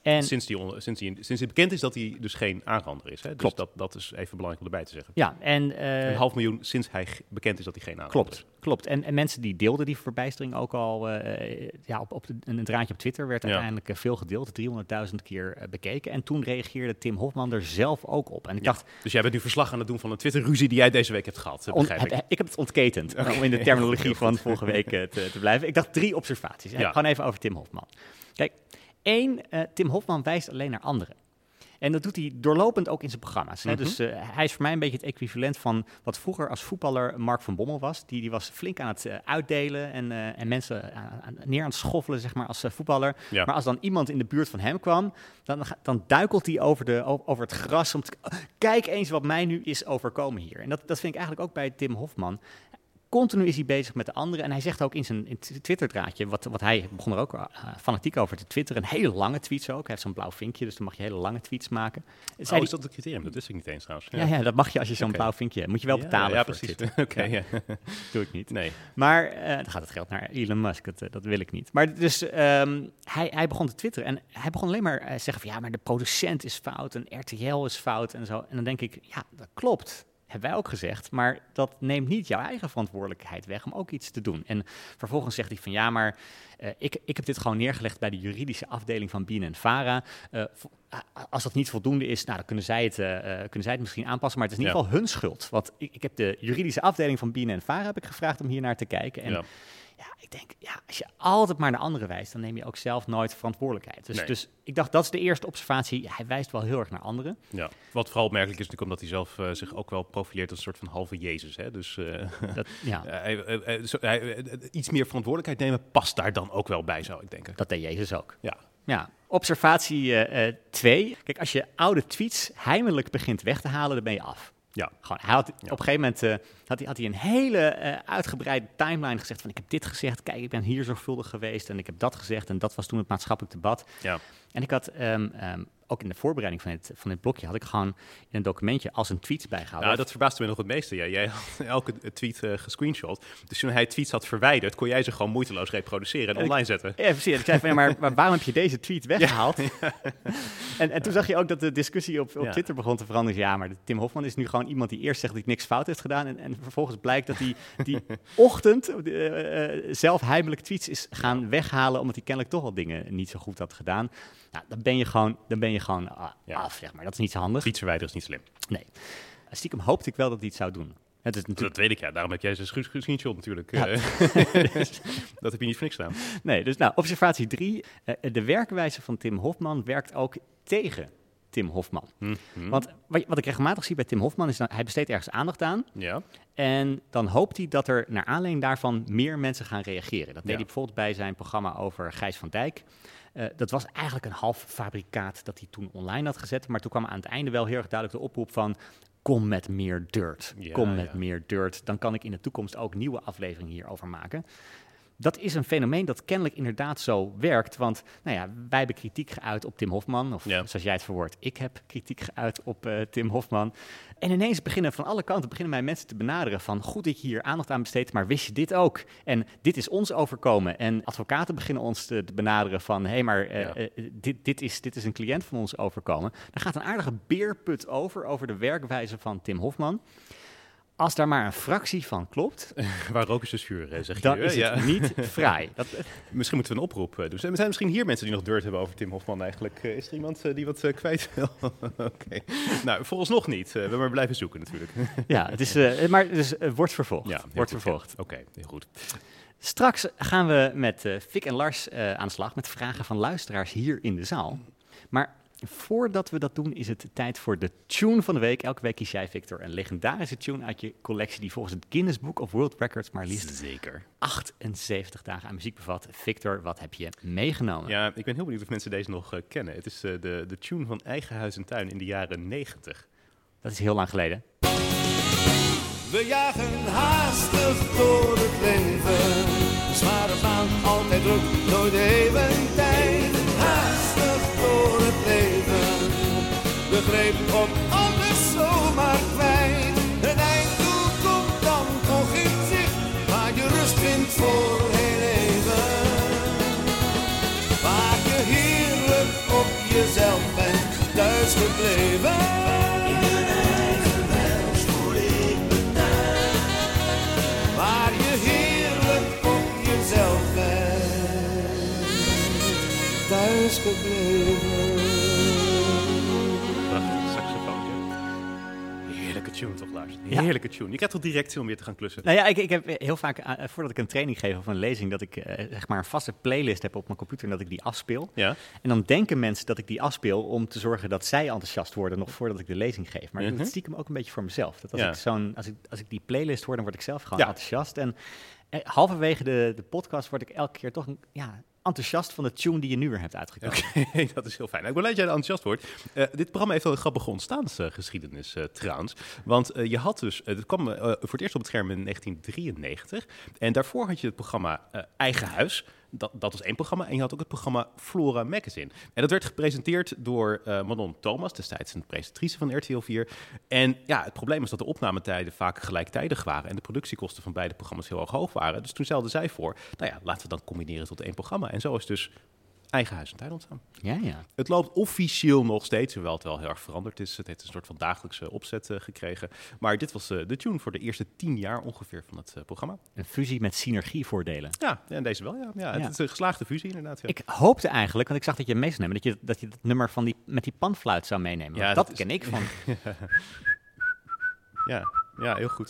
En sinds het bekend is dat hij dus geen aanrander is. Hè? Dus dat is even belangrijk om erbij te zeggen. Ja, en 500.000 sinds hij bekend is dat hij geen aanrander is. Klopt. En mensen die deelden die verbijstering ook al op een draadje op Twitter werd uiteindelijk veel gedeeld, 300.000 keer bekeken. En toen reageerde Tim Hofman er zelf ook op. En ik dacht, dus jij bent nu verslag aan het doen van een Twitter-ruzie die jij deze week hebt gehad, begrijp ik. Ik heb het ontketend, om in de terminologie van vorige week te blijven. Ik dacht 3 observaties. Gewoon even over Tim Hofman. Kijk, 1, Tim Hofman wijst alleen naar anderen. En dat doet hij doorlopend ook in zijn programma's. Hè? Dus hij is voor mij een beetje het equivalent van wat vroeger als voetballer Mark van Bommel was. Die was flink aan het uitdelen en mensen neer aan het schoffelen, zeg maar, als voetballer. Ja. Maar als dan iemand in de buurt van hem kwam, dan duikelt hij over het gras om te kijk eens wat mij nu is overkomen hier. En dat vind ik eigenlijk ook bij Tim Hofman. Continu is hij bezig met de anderen. En hij zegt ook in zijn Twitter-draadje, wat hij begon er ook fanatiek over te twitteren. Een hele lange tweets ook. Hij heeft zo'n blauw vinkje, dus dan mag je hele lange tweets maken. Is dat het criterium? Dat wist ik niet eens trouwens. Ja, dat mag je als je zo'n blauw vinkje hebt. Moet je wel betalen voor precies. Twitter. Doe ik niet. Nee. Maar dan gaat het geld naar Elon Musk. Dat wil ik niet. Maar dus hij begon te twitteren. En hij begon alleen maar zeggen van maar de producent is fout en RTL is fout en zo. En dan denk ik, ja, dat klopt. Hebben wij ook gezegd, maar dat neemt niet jouw eigen verantwoordelijkheid weg om ook iets te doen. En vervolgens zegt hij van ik heb dit gewoon neergelegd bij de juridische afdeling van BNN-Vara. Als dat niet voldoende is, dan kunnen zij het misschien aanpassen, maar het is in ieder geval hun schuld. Want ik heb de juridische afdeling van BNN-Vara gevraagd om hier naar te kijken. En ik denk, als je altijd maar naar anderen wijst, dan neem je ook zelf nooit verantwoordelijkheid. Dus ik dacht, dat is de eerste observatie. Hij wijst wel heel erg naar anderen. Ja. Wat vooral opmerkelijk is natuurlijk omdat hij zelf zich ook wel profileert als een soort van halve Jezus. Hè? Dus iets meer verantwoordelijkheid nemen past daar dan ook wel bij, zou ik denken. Dat deed Jezus ook. Ja. Observatie 2. Kijk, als je oude tweets heimelijk begint weg te halen, dan ben je af. Ja, gewoon. Op een gegeven moment had hij een hele uitgebreide timeline gezegd van ik heb dit gezegd, kijk, ik ben hier zorgvuldig geweest en ik heb dat gezegd en dat was toen het maatschappelijk debat. Ja. En ik had ook in de voorbereiding van dit blokje had ik gewoon in een documentje als een tweet bijgehaald. Nou, dat verbaasde me nog het meeste. Ja. Jij had elke tweet gescreenshot. Dus toen hij tweets had verwijderd, kon jij ze gewoon moeiteloos reproduceren en online zetten. Ja, precies. Ik zei van, maar waarom heb je deze tweet weggehaald? Ja. En toen zag je ook dat de discussie op Twitter begon te veranderen. Ja, maar Tim Hofman is nu gewoon iemand die eerst zegt dat hij niks fout heeft gedaan en vervolgens blijkt dat hij die ochtend zelf heimelijk tweets is gaan weghalen omdat hij kennelijk toch al dingen niet zo goed had gedaan. Nou, dan ben je gewoon af, zeg maar. Dat is niet zo handig. Tweets verwijderen is niet slim. Nee. Stiekem hoopte ik wel dat hij het zou doen. Het is natuurlijk... Dat weet ik, daarom heb jij zijn screenshot natuurlijk. Ja. Dat heb je niet voor niks gedaan. Nee, dus observatie 3. De werkwijze van Tim Hofman werkt ook tegen Tim Hofman. Mm-hmm. Want wat ik regelmatig zie bij Tim Hofman is dat hij besteedt ergens aandacht aan. Ja. En dan hoopt hij dat er naar aanleiding daarvan meer mensen gaan reageren. Dat deed hij bijvoorbeeld bij zijn programma over Gijs van Dijk. Dat was eigenlijk een half fabrikaat dat hij toen online had gezet. Maar toen kwam aan het einde wel heel erg duidelijk de oproep van kom met meer dirt. Kom met meer dirt. Dan kan ik in de toekomst ook nieuwe afleveringen hierover maken. Dat is een fenomeen dat kennelijk inderdaad zo werkt. Want wij hebben kritiek geuit op Tim Hofman. Of zoals jij het verwoordt, ik heb kritiek geuit op Tim Hofman. En ineens beginnen van alle kanten mij mensen te benaderen van goed dat je hier aandacht aan besteedt, maar wist je dit ook? En dit is ons overkomen. En advocaten beginnen ons te benaderen van dit is een cliënt van ons overkomen. Er gaat een aardige beerput over de werkwijze van Tim Hofman. Als daar maar een fractie van klopt... Waar rook is de schuur, zeg je. Dan is het niet fraai. Misschien moeten we een oproep doen. Er zijn misschien hier mensen die nog dirt hebben over Tim Hofman eigenlijk. Is er iemand die wat kwijt wil? Oké. Nou, vooralsnog niet. We maar blijven zoeken natuurlijk. Ja, het is, maar dus, wordt vervolgd. Ja, wordt vervolgd. Ja. Oké, heel goed. Straks gaan we met Fik en Lars aan de slag met vragen van luisteraars hier in de zaal. Maar... voordat we dat doen, is het tijd voor de tune van de week. Elke week kies jij, Victor, een legendarische tune uit je collectie die volgens het Guinness Book of World Records maar liefst 78 dagen aan muziek bevat. Victor, wat heb je meegenomen? Ja, ik ben heel benieuwd of mensen deze nog kennen. Het is de tune van Eigen Huis en Tuin in de jaren 90. Dat is heel lang geleden. We jagen haastig door het leven. Zware baan, altijd druk, nooit even tijd. Haastig door het leven. De greep op alles zomaar kwijt. Het einddoel komt dan toch in zicht. Waar je rust vindt voor heel even. Waar je heerlijk op je gebleven. Prachtig saxofoontje. Heerlijke tune toch, Lars? Heerlijke tune. Je krijgt toch direct zin om weer te gaan klussen? Nou ja, ik heb heel vaak, voordat ik een training geef of een lezing, dat ik zeg maar een vaste playlist heb op mijn computer en dat ik die afspeel. Ja. En dan denken mensen dat ik die afspeel om te zorgen dat zij enthousiast worden nog voordat ik de lezing geef. Maar ik doe het stiekem ook een beetje voor mezelf. Dat als ik die playlist hoor, dan word ik zelf gewoon enthousiast. En halverwege de podcast word ik elke keer toch enthousiast van de tune die je nu weer hebt uitgekozen. Okay, dat is heel fijn. Ik ben blij dat jij enthousiast wordt. Dit programma heeft wel een grappige ontstaansgeschiedenis trouwens. Want je had dus, het kwam voor het eerst op het scherm in 1993. En daarvoor had je het programma Eigen Huis. Dat was één programma. En je had ook het programma Flora Magazine. En dat werd gepresenteerd door Manon Thomas, destijds een presentatrice van RTL 4. En ja, het probleem is dat de opnametijden vaak gelijktijdig waren. En de productiekosten van beide programma's heel erg hoog waren. Dus toen stelde zij voor, nou ja, laten we dan combineren tot één programma. En zo is dus Eigen Huis en Tuin ontstaan. Ja. Het loopt officieel nog steeds, hoewel het wel heel erg veranderd is. Het heeft een soort van dagelijkse opzet gekregen. Maar dit was de tune voor de eerste 10 jaar ongeveer van het programma. Een fusie met synergievoordelen. Ja, en deze wel, ja. Het is een geslaagde fusie inderdaad. Ja. Ik hoopte eigenlijk, want ik zag dat je het meest neemt, dat je het nummer van met die panfluit zou meenemen. Ja, dat ken ik van. Ja, heel goed.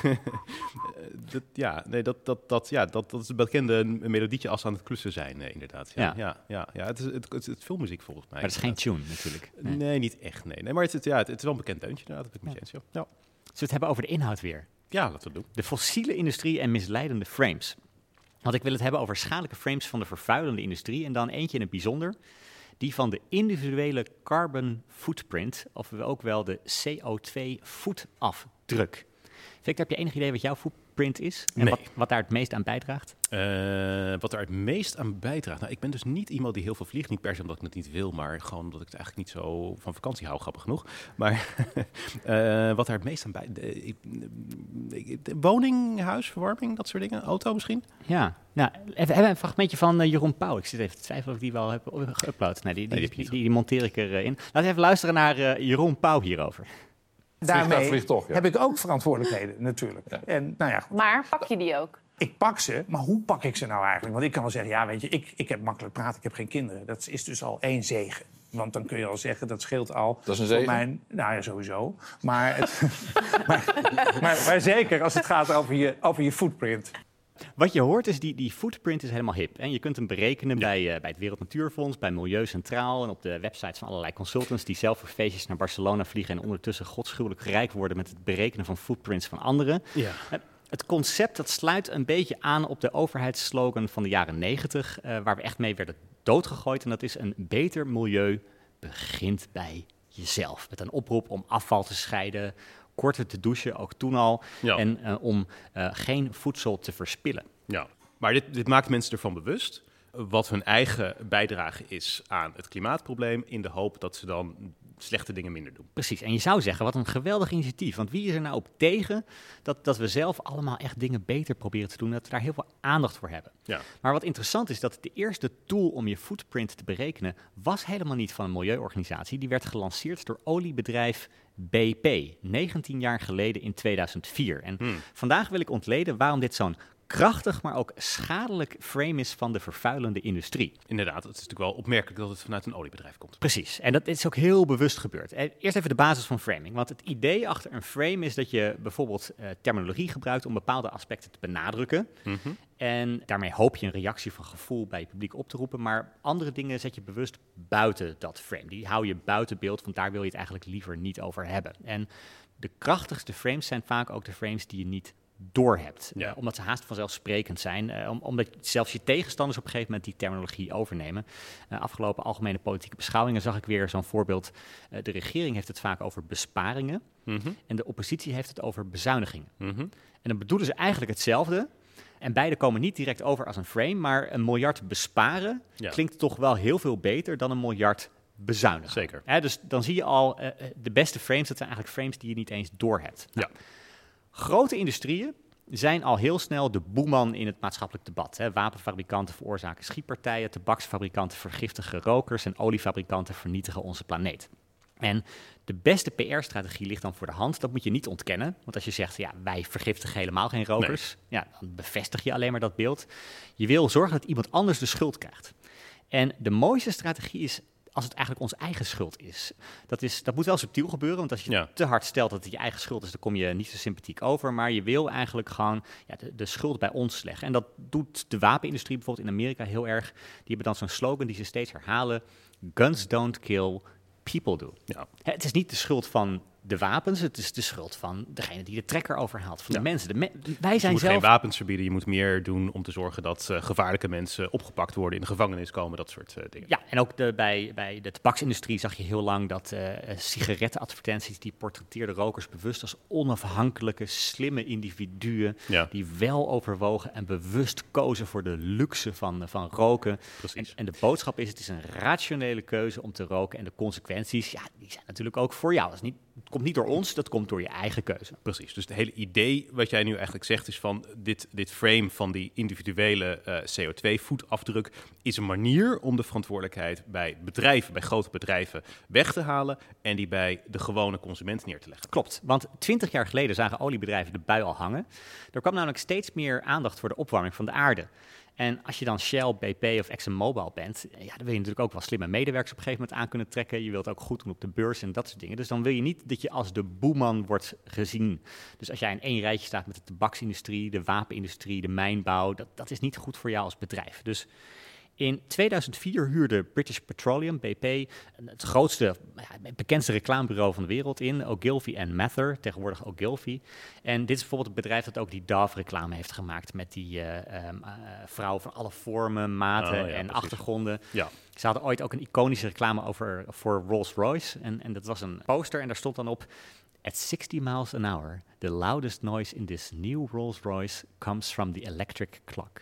Dat is een bekende melodietje als ze aan het klussen zijn, inderdaad. Ja. Het is filmmuziek volgens mij. Maar het is geen tune natuurlijk. Nee, niet echt. Nee. Maar het is wel een bekend deuntje inderdaad. Dat ik met je eens. Ja. Zullen we het hebben over de inhoud weer? Ja, laten we het doen. De fossiele industrie en misleidende frames. Want ik wil het hebben over schadelijke frames van de vervuilende industrie. En dan eentje in het bijzonder. Die van de individuele carbon footprint, of ook wel de CO2-voetafdruk. Victor, heb je enig idee wat jouw footprint is? En wat daar het meest aan bijdraagt? Wat er het meest aan bijdraagt? Nou, ik ben dus niet iemand die heel veel vliegt. Niet per se omdat ik het niet wil, maar gewoon omdat ik het eigenlijk niet zo van vakantie hou, grappig genoeg. Maar wat er het meest aan bijdraagt? Woning, huisverwarming, dat soort dingen. Auto misschien? Ja, nou, even een fragmentje van Jeroen Pauw. Ik zit even te twijfelen of ik die wel heb geüpload. Nee, die monteer ik erin. Laten we even luisteren naar Jeroen Pauw hierover. Daarmee heb ik ook verantwoordelijkheden natuurlijk. Ja. En, nou ja, maar pak je die ook? Ik pak ze, maar hoe pak ik ze nou eigenlijk? Want ik kan wel zeggen, ja, weet je, ik heb makkelijk praten, ik heb geen kinderen. Dat is dus al 1 zegen. Want dan kun je al zeggen, dat scheelt al. Dat is een zegen? Nou ja, sowieso. Maar, maar zeker als het gaat over je footprint. Wat je hoort is, die footprint is helemaal hip. En je kunt hem berekenen bij het Wereld Natuurfonds, bij Milieu Centraal en op de websites van allerlei consultants die zelf voor feestjes naar Barcelona vliegen en ondertussen godschuwelijk rijk worden met het berekenen van footprints van anderen. Ja. Het concept dat sluit een beetje aan op de overheidsslogan van de jaren 90, waar we echt mee werden doodgegooid. En dat is: een beter milieu begint bij jezelf. Met een oproep om afval te scheiden, korter te douchen, ook toen al. Ja. En om geen voedsel te verspillen. Ja, maar dit maakt mensen ervan bewust wat hun eigen bijdrage is aan het klimaatprobleem, in de hoop dat ze dan slechte dingen minder doen. Precies, en je zou zeggen, wat een geweldig initiatief. Want wie is er nou op tegen dat we zelf allemaal echt dingen beter proberen te doen, dat we daar heel veel aandacht voor hebben. Ja. Maar wat interessant is, dat de eerste tool om je footprint te berekenen was helemaal niet van een milieuorganisatie. Die werd gelanceerd door oliebedrijf BP, 19 jaar geleden in 2004. En vandaag wil ik ontleden waarom dit zo'n krachtig, maar ook schadelijk frame is van de vervuilende industrie. Inderdaad, het is natuurlijk wel opmerkelijk dat het vanuit een oliebedrijf komt. Precies, en dat is ook heel bewust gebeurd. Eerst even de basis van framing, want het idee achter een frame is dat je bijvoorbeeld terminologie gebruikt om bepaalde aspecten te benadrukken. Mm-hmm. En daarmee hoop je een reactie van gevoel bij je publiek op te roepen, maar andere dingen zet je bewust buiten dat frame. Die hou je buiten beeld, want daar wil je het eigenlijk liever niet over hebben. En de krachtigste frames zijn vaak ook de frames die je niet doorhebt. Ja. Omdat ze haast vanzelfsprekend zijn. Omdat zelfs je tegenstanders op een gegeven moment die terminologie overnemen. Afgelopen algemene politieke beschouwingen zag ik weer zo'n voorbeeld. De regering heeft het vaak over besparingen. Mm-hmm. En de oppositie heeft het over bezuinigingen. Mm-hmm. En dan bedoelen ze eigenlijk hetzelfde. En beide komen niet direct over als een frame. Maar een miljard besparen klinkt toch wel heel veel beter dan een miljard bezuinigen. Zeker. Dus dan zie je al, de beste frames, dat zijn eigenlijk frames die je niet eens doorhebt. Nou, grote industrieën zijn al heel snel de boeman in het maatschappelijk debat. Wapenfabrikanten veroorzaken schietpartijen, tabaksfabrikanten vergiftigen rokers en oliefabrikanten vernietigen onze planeet. En de beste PR-strategie ligt dan voor de hand. Dat moet je niet ontkennen. Want als je zegt, ja, wij vergiftigen helemaal geen rokers, dan bevestig je alleen maar dat beeld. Je wil zorgen dat iemand anders de schuld krijgt. En de mooiste strategie is als het eigenlijk onze eigen schuld is. Dat moet wel subtiel gebeuren, want als je te hard stelt dat het je eigen schuld is, dan kom je niet zo sympathiek over. Maar je wil eigenlijk gewoon de schuld bij ons leggen. En dat doet de wapenindustrie bijvoorbeeld in Amerika heel erg. Die hebben dan zo'n slogan die ze steeds herhalen. Guns don't kill, people do. Ja. Het is niet de schuld van de wapens, het is de schuld van degene die de trekker overhaalt, van de mensen. Wij zijn je moet zelf... geen wapens verbieden, je moet meer doen om te zorgen dat gevaarlijke mensen opgepakt worden, in de gevangenis komen, dat soort dingen. Ja, en ook bij de tabaksindustrie zag je heel lang dat sigarettenadvertenties, die portretteerden rokers bewust als onafhankelijke, slimme individuen, die wel overwogen en bewust kozen voor de luxe van roken. En de boodschap is, het is een rationele keuze om te roken en de consequenties, die zijn natuurlijk ook voor jou. Het komt niet door ons, dat komt door je eigen keuze. Precies, dus het hele idee wat jij nu eigenlijk zegt is van dit frame van die individuele CO2-voetafdruk is een manier om de verantwoordelijkheid bij bedrijven, bij grote bedrijven weg te halen en die bij de gewone consument neer te leggen. Klopt, want 20 jaar geleden zagen oliebedrijven de bui al hangen. Er kwam namelijk steeds meer aandacht voor de opwarming van de aarde. En als je dan Shell, BP of ExxonMobil bent, dan wil je natuurlijk ook wel slimme medewerkers op een gegeven moment aan kunnen trekken. Je wilt ook goed doen op de beurs en dat soort dingen. Dus dan wil je niet dat je als de boeman wordt gezien. Dus als jij in één rijtje staat met de tabaksindustrie, de wapenindustrie, de mijnbouw, dat is niet goed voor jou als bedrijf. Dus in 2004 huurde British Petroleum, BP, het grootste, het bekendste reclamebureau van de wereld in, Ogilvy & Mather, tegenwoordig Ogilvy. En dit is bijvoorbeeld het bedrijf dat ook die Dove-reclame heeft gemaakt met die vrouw van alle vormen, maten en achtergronden. Ja. Ze hadden ooit ook een iconische reclame voor Rolls-Royce en dat was een poster en daar stond dan op: At 60 miles an hour, the loudest noise in this new Rolls-Royce comes from the electric clock.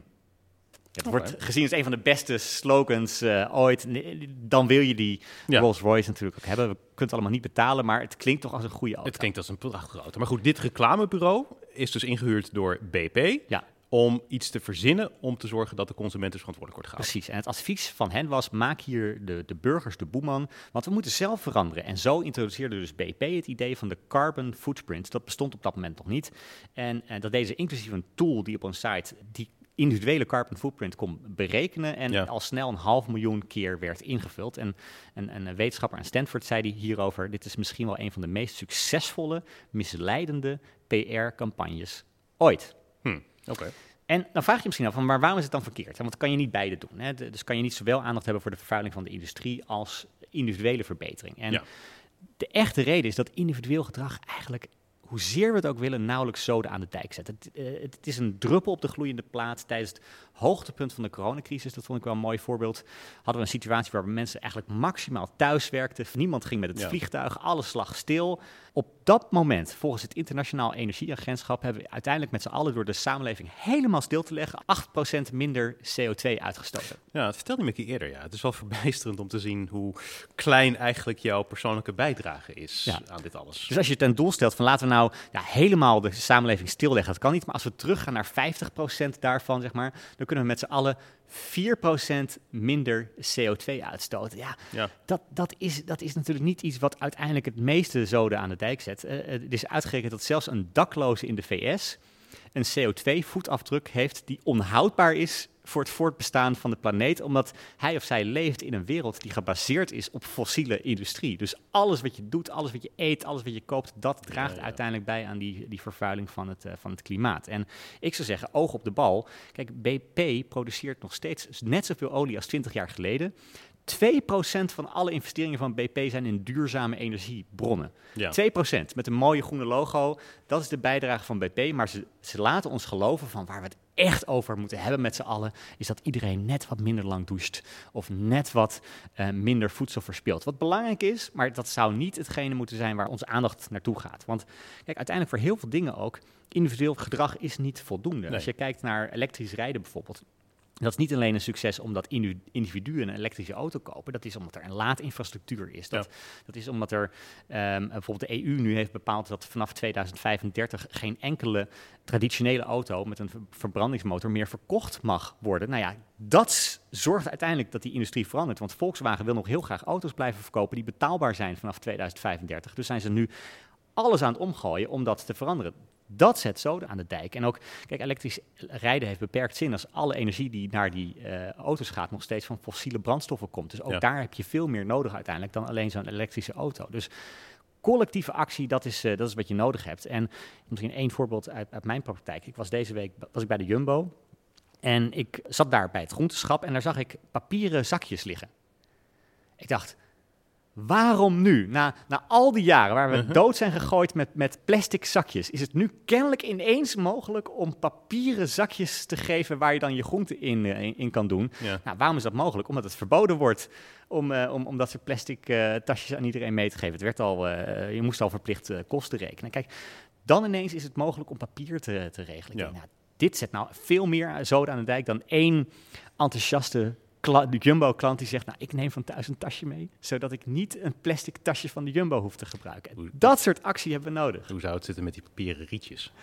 Het wordt gezien als een van de beste slogans ooit. Dan wil je die Rolls-Royce natuurlijk ook hebben. We kunnen het allemaal niet betalen, maar het klinkt toch als een goede auto. Het klinkt als een prachtige auto. Maar goed, dit reclamebureau is dus ingehuurd door BP om iets te verzinnen om te zorgen dat de consument dus verantwoordelijk wordt gehouden. Precies, en het advies van hen was: maak hier de burgers de boeman, want we moeten zelf veranderen. En zo introduceerde dus BP het idee van de carbon footprint. Dat bestond op dat moment nog niet. En dat deden ze inclusief een tool die op een site die individuele carbon footprint kon berekenen en al snel 500.000 keer werd ingevuld. En een wetenschapper aan Stanford zei die hierover: dit is misschien wel een van de meest succesvolle, misleidende PR-campagnes ooit. En dan vraag je misschien af, maar waarom is het dan verkeerd? Want dat kan je niet beide doen. Hè? Dus kan je niet zowel aandacht hebben voor de vervuiling van de industrie als individuele verbetering. En de echte reden is dat individueel gedrag eigenlijk, hoezeer we het ook willen, nauwelijks zoden aan de dijk zetten. Het is een druppel op de gloeiende plaat. Tijdens het hoogtepunt van de coronacrisis, dat vond ik wel een mooi voorbeeld, hadden we een situatie waar mensen eigenlijk maximaal thuis werkten. Niemand ging met het vliegtuig, alles lag stil. Op dat moment, volgens het Internationaal Energieagentschap, hebben we uiteindelijk met z'n allen door de samenleving helemaal stil te leggen 8% minder CO2 uitgestoten. Ja, dat vertelde je me een keer eerder. Ja. Het is wel verbijsterend om te zien hoe klein eigenlijk jouw persoonlijke bijdrage is aan dit alles. Dus als je ten doel stelt van laten we nou helemaal de samenleving stilleggen, dat kan niet. Maar als we teruggaan naar 50% daarvan, zeg maar, dan kunnen we met z'n allen 4% minder CO2 uitstoten. Dat is natuurlijk niet iets wat uiteindelijk het meeste zoden aan de dijk zet. Het is uitgerekend dat zelfs een dakloze in de VS een CO2-voetafdruk heeft die onhoudbaar is voor het voortbestaan van de planeet, omdat hij of zij leeft in een wereld die gebaseerd is op fossiele industrie. Dus alles wat je doet, alles wat je eet, alles wat je koopt, dat draagt uiteindelijk bij aan die vervuiling van het klimaat. En ik zou zeggen, oog op de bal. Kijk, BP produceert nog steeds net zoveel olie als 20 jaar geleden. 2% van alle investeringen van BP zijn in duurzame energiebronnen. 2% met een mooie groene logo. Dat is de bijdrage van BP. Maar ze laten ons geloven van waar we het echt over moeten hebben met z'n allen, is dat iedereen net wat minder lang doucht of net wat minder voedsel verspilt. Wat belangrijk is, maar dat zou niet hetgene moeten zijn waar onze aandacht naartoe gaat. Want kijk, uiteindelijk voor heel veel dingen ook, individueel gedrag is niet voldoende. Nee. Als je kijkt naar elektrisch rijden bijvoorbeeld, dat is niet alleen een succes omdat individuen een elektrische auto kopen. Dat is omdat er een laadinfrastructuur is. Dat is omdat er bijvoorbeeld de EU nu heeft bepaald dat vanaf 2035 geen enkele traditionele auto met een verbrandingsmotor meer verkocht mag worden. Nou ja, dat zorgt uiteindelijk dat die industrie verandert. Want Volkswagen wil nog heel graag auto's blijven verkopen die betaalbaar zijn vanaf 2035. Dus zijn ze nu alles aan het omgooien om dat te veranderen. Dat zet zoden aan de dijk. En ook, kijk, elektrisch rijden heeft beperkt zin als alle energie die naar die auto's gaat nog steeds van fossiele brandstoffen komt. Dus ook daar heb je veel meer nodig uiteindelijk dan alleen zo'n elektrische auto. Dus collectieve actie, dat is wat je nodig hebt. En misschien één voorbeeld uit mijn praktijk. Deze week was ik bij de Jumbo en ik zat daar bij het groenteschap en daar zag ik papieren zakjes liggen. Ik dacht, waarom nu? Na al die jaren waar we dood zijn gegooid met plastic zakjes, is het nu kennelijk ineens mogelijk om papieren zakjes te geven waar je dan je groente in kan doen. Ja. Nou, waarom is dat mogelijk? Omdat het verboden wordt om dat soort plastic tasjes aan iedereen mee te geven. Het werd je moest al verplicht kosten rekenen. Kijk, dan ineens is het mogelijk om papier te regelen. Ja. Nou, dit zet nou veel meer zoden aan de dijk dan één enthousiaste de Jumbo-klant die zegt, nou, ik neem van thuis een tasje mee, zodat ik niet een plastic tasje van de Jumbo hoef te gebruiken. Dat soort actie hebben we nodig. Hoe zou het zitten met die papieren rietjes?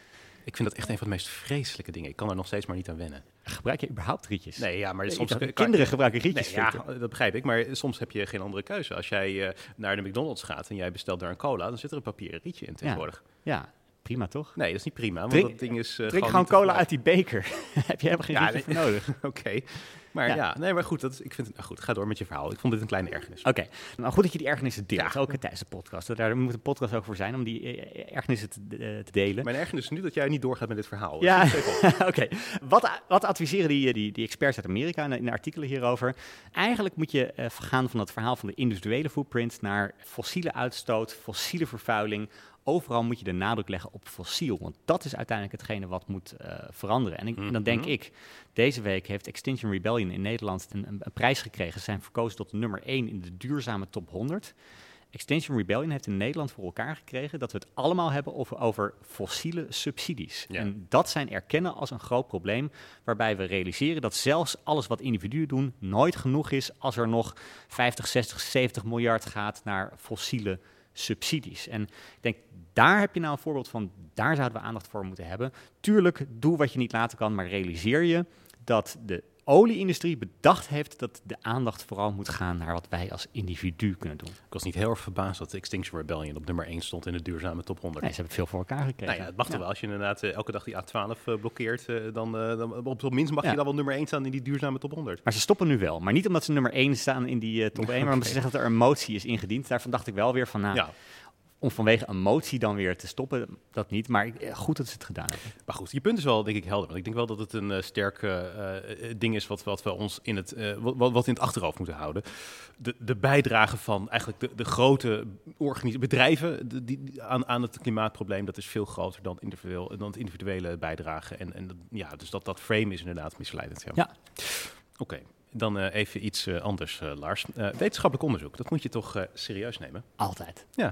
Ik vind dat echt een van de meest vreselijke dingen. Ik kan er nog steeds maar niet aan wennen. Gebruik je überhaupt rietjes? Nee, ja, maar soms... Kinderen gebruiken rietjes. Nee, ja, dat begrijp ik, maar soms heb je geen andere keuze. Als jij naar de McDonald's gaat en jij bestelt daar een cola, dan zit er een papieren rietje in tegenwoordig. Ja. Prima, toch? Nee, dat is niet prima. Want dat ding is drink gewoon cola uit die beker. Heb je helemaal geen rietje voor nodig. Oké. Maar maar goed. Ik vind het, goed, ga door met je verhaal. Ik vond dit een kleine ergernis. Oké. Nou, goed dat je die ergernissen deelt, ook tijdens de podcast. Daar moet een podcast ook voor zijn, om die ergernissen te delen. Mijn ergernis is nu dat jij niet doorgaat met dit verhaal. Ja, oké. Wat adviseren die experts uit Amerika in de artikelen hierover? Eigenlijk moet je gaan van het verhaal van de individuele footprint naar fossiele uitstoot, fossiele vervuiling. Overal moet je de nadruk leggen op fossiel, want dat is uiteindelijk hetgene wat moet veranderen. En dan denk ik, deze week heeft Extinction Rebellion in Nederland een prijs gekregen. Ze zijn verkozen tot nummer 1 in de duurzame top 100. Extinction Rebellion heeft in Nederland voor elkaar gekregen dat we het allemaal hebben over fossiele subsidies. Ja. En dat zijn erkennen als een groot probleem, waarbij we realiseren dat zelfs alles wat individuen doen nooit genoeg is als er nog 50, 60, 70 miljard gaat naar fossiele subsidies. En ik denk, daar heb je nou een voorbeeld van, daar zouden we aandacht voor moeten hebben. Tuurlijk, doe wat je niet laten kan, maar realiseer je dat de olieindustrie bedacht heeft dat de aandacht vooral moet gaan naar wat wij als individu kunnen doen. Ik was niet heel erg verbaasd dat Extinction Rebellion op nummer 1 stond in de duurzame top 100. Nee, ze hebben veel voor elkaar gekregen. Nou ja, het mag toch wel. Als je inderdaad elke dag die A12 blokkeert, dan op zo'n minst mag je dan wel nummer 1 staan in die duurzame top 100. Maar ze stoppen nu wel. Maar niet omdat ze nummer 1 staan in die top 1, maar omdat ze zeggen dat er een motie is ingediend. Daarvan dacht ik wel weer van, om vanwege een motie dan weer te stoppen, dat niet. Maar goed dat ze het gedaan hebben. Maar goed, je punt is wel, denk ik, helder. Want ik denk wel dat het een sterk ding is wat we ons in het achterhoofd moeten houden. De bijdrage van eigenlijk de grote bedrijven aan het klimaatprobleem, dat is veel groter dan het individuele bijdrage. Dus dat frame is inderdaad misleidend. Ja. Oké. Dan even iets anders, Lars. Wetenschappelijk onderzoek, dat moet je toch serieus nemen? Altijd. Ja.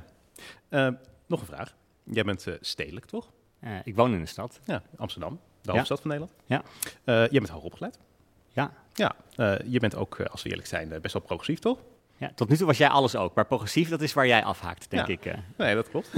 Nog een vraag. Jij bent stedelijk, toch? Ik woon in de stad. Ja, Amsterdam, de hoofdstad van Nederland. Ja. Jij bent hoog opgeleid. Ja. Ja. Je bent ook, als we eerlijk zijn, best wel progressief, toch? Ja, tot nu toe was jij alles ook. Maar progressief, dat is waar jij afhaakt, denk ik. Nee, dat klopt.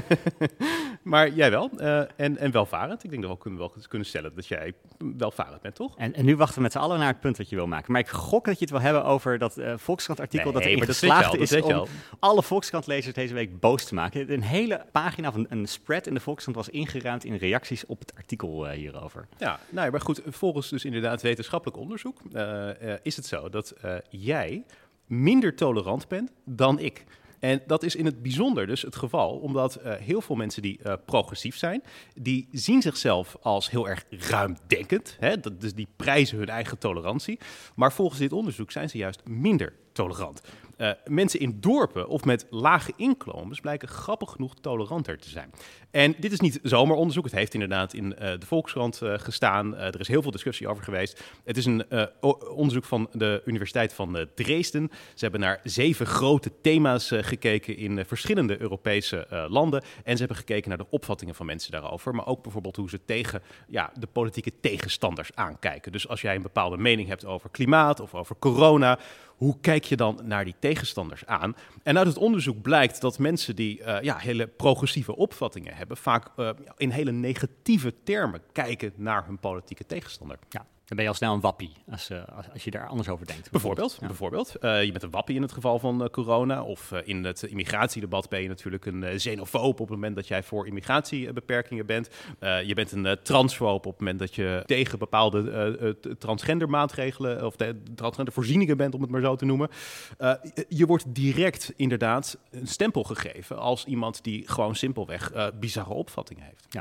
Maar jij wel. En welvarend. Ik denk dat we wel kunnen stellen dat jij welvarend bent, toch? En nu wachten we met z'n allen naar het punt wat je wil maken. Maar ik gok dat je het wil hebben over dat Volkskrant-artikel dat erin geslaagd is om alle Volkskrant-lezers deze week boos te maken. Een hele pagina of een spread in de Volkskrant was ingeruimd in reacties op het artikel hierover. Ja, nou, maar goed, volgens dus inderdaad wetenschappelijk onderzoek is het zo dat jij minder tolerant bent dan ik. En dat is in het bijzonder dus het geval, omdat heel veel mensen die progressief zijn, die zien zichzelf als heel erg ruimdenkend. Dus die prijzen hun eigen tolerantie. Maar volgens dit onderzoek zijn ze juist minder tolerant. Mensen in dorpen of met lage inkomens blijken grappig genoeg toleranter te zijn. En dit is niet zomaar onderzoek. Het heeft inderdaad in de Volkskrant gestaan. Er is heel veel discussie over geweest. Het is een onderzoek van de Universiteit van Dresden. Ze hebben naar 7 grote thema's gekeken in verschillende Europese landen. En ze hebben gekeken naar de opvattingen van mensen daarover. Maar ook bijvoorbeeld hoe ze tegen de politieke tegenstanders aankijken. Dus als jij een bepaalde mening hebt over klimaat of over corona, hoe kijk je dan naar die tegenstanders aan? En uit het onderzoek blijkt dat mensen die hele progressieve opvattingen hebben, vaak in hele negatieve termen kijken naar hun politieke tegenstander. Ja. Dan ben je al snel een wappie, als je daar anders over denkt. Bijvoorbeeld. Je bent een wappie in het geval van corona. Of in het immigratiedebat ben je natuurlijk een xenofoob op het moment dat jij voor immigratiebeperkingen bent. Je bent een transfoob op het moment dat je tegen bepaalde transgendermaatregelen of transgendervoorzieningen bent, om het maar zo te noemen. Je wordt direct inderdaad een stempel gegeven als iemand die gewoon simpelweg bizarre opvattingen heeft. Ja.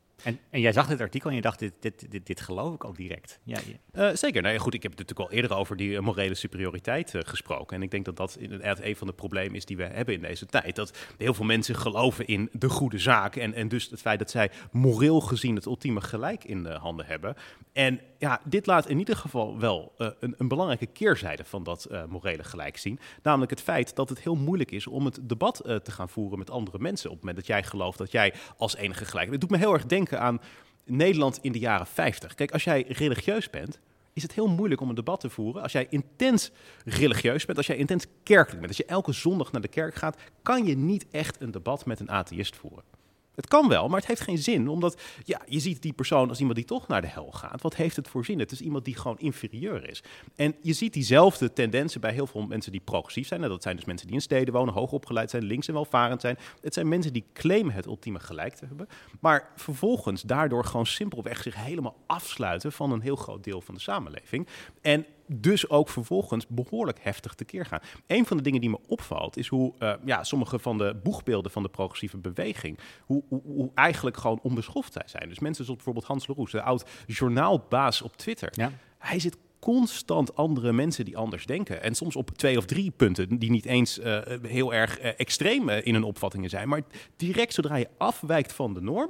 En jij zag dit artikel en je dacht, dit geloof ik ook direct. Ja. Zeker. Nou ja, goed, ik heb het natuurlijk al eerder over die morele superioriteit gesproken. En ik denk dat dat inderdaad een van de problemen is die we hebben in deze tijd. Dat heel veel mensen geloven in de goede zaak. En dus het feit dat zij moreel gezien het ultieme gelijk in de handen hebben. En ja, dit laat in ieder geval wel een belangrijke keerzijde van dat morele gelijk zien. Namelijk het feit dat het heel moeilijk is om het debat te gaan voeren met andere mensen. Op het moment dat jij gelooft dat jij als enige gelijk bent. Het doet me heel erg denken aan Nederland in de jaren 50. Kijk, als jij religieus bent, is het heel moeilijk om een debat te voeren. Als jij intens religieus bent, als jij intens kerkelijk bent, als je elke zondag naar de kerk gaat, kan je niet echt een debat met een atheïst voeren. Het kan wel, maar het heeft geen zin, omdat je ziet die persoon als iemand die toch naar de hel gaat. Wat heeft het voor zin? Het is iemand die gewoon inferieur is. En je ziet diezelfde tendensen bij heel veel mensen die progressief zijn. Nou, dat zijn dus mensen die in steden wonen, hoogopgeleid zijn, links en welvarend zijn. Het zijn mensen die claimen het ultieme gelijk te hebben, maar vervolgens daardoor gewoon simpelweg zich helemaal afsluiten van een heel groot deel van de samenleving. En dus ook vervolgens behoorlijk heftig tekeer gaan. Een van de dingen die me opvalt is hoe sommige van de boegbeelden van de progressieve beweging, hoe eigenlijk gewoon onbeschoft zij zijn. Dus mensen zoals bijvoorbeeld Hans Leroux, de oud-journaalbaas op Twitter. Ja. Hij zit constant andere mensen die anders denken. En soms op 2 of 3 punten die niet eens heel erg extreem in hun opvattingen zijn. Maar direct zodra je afwijkt van de norm,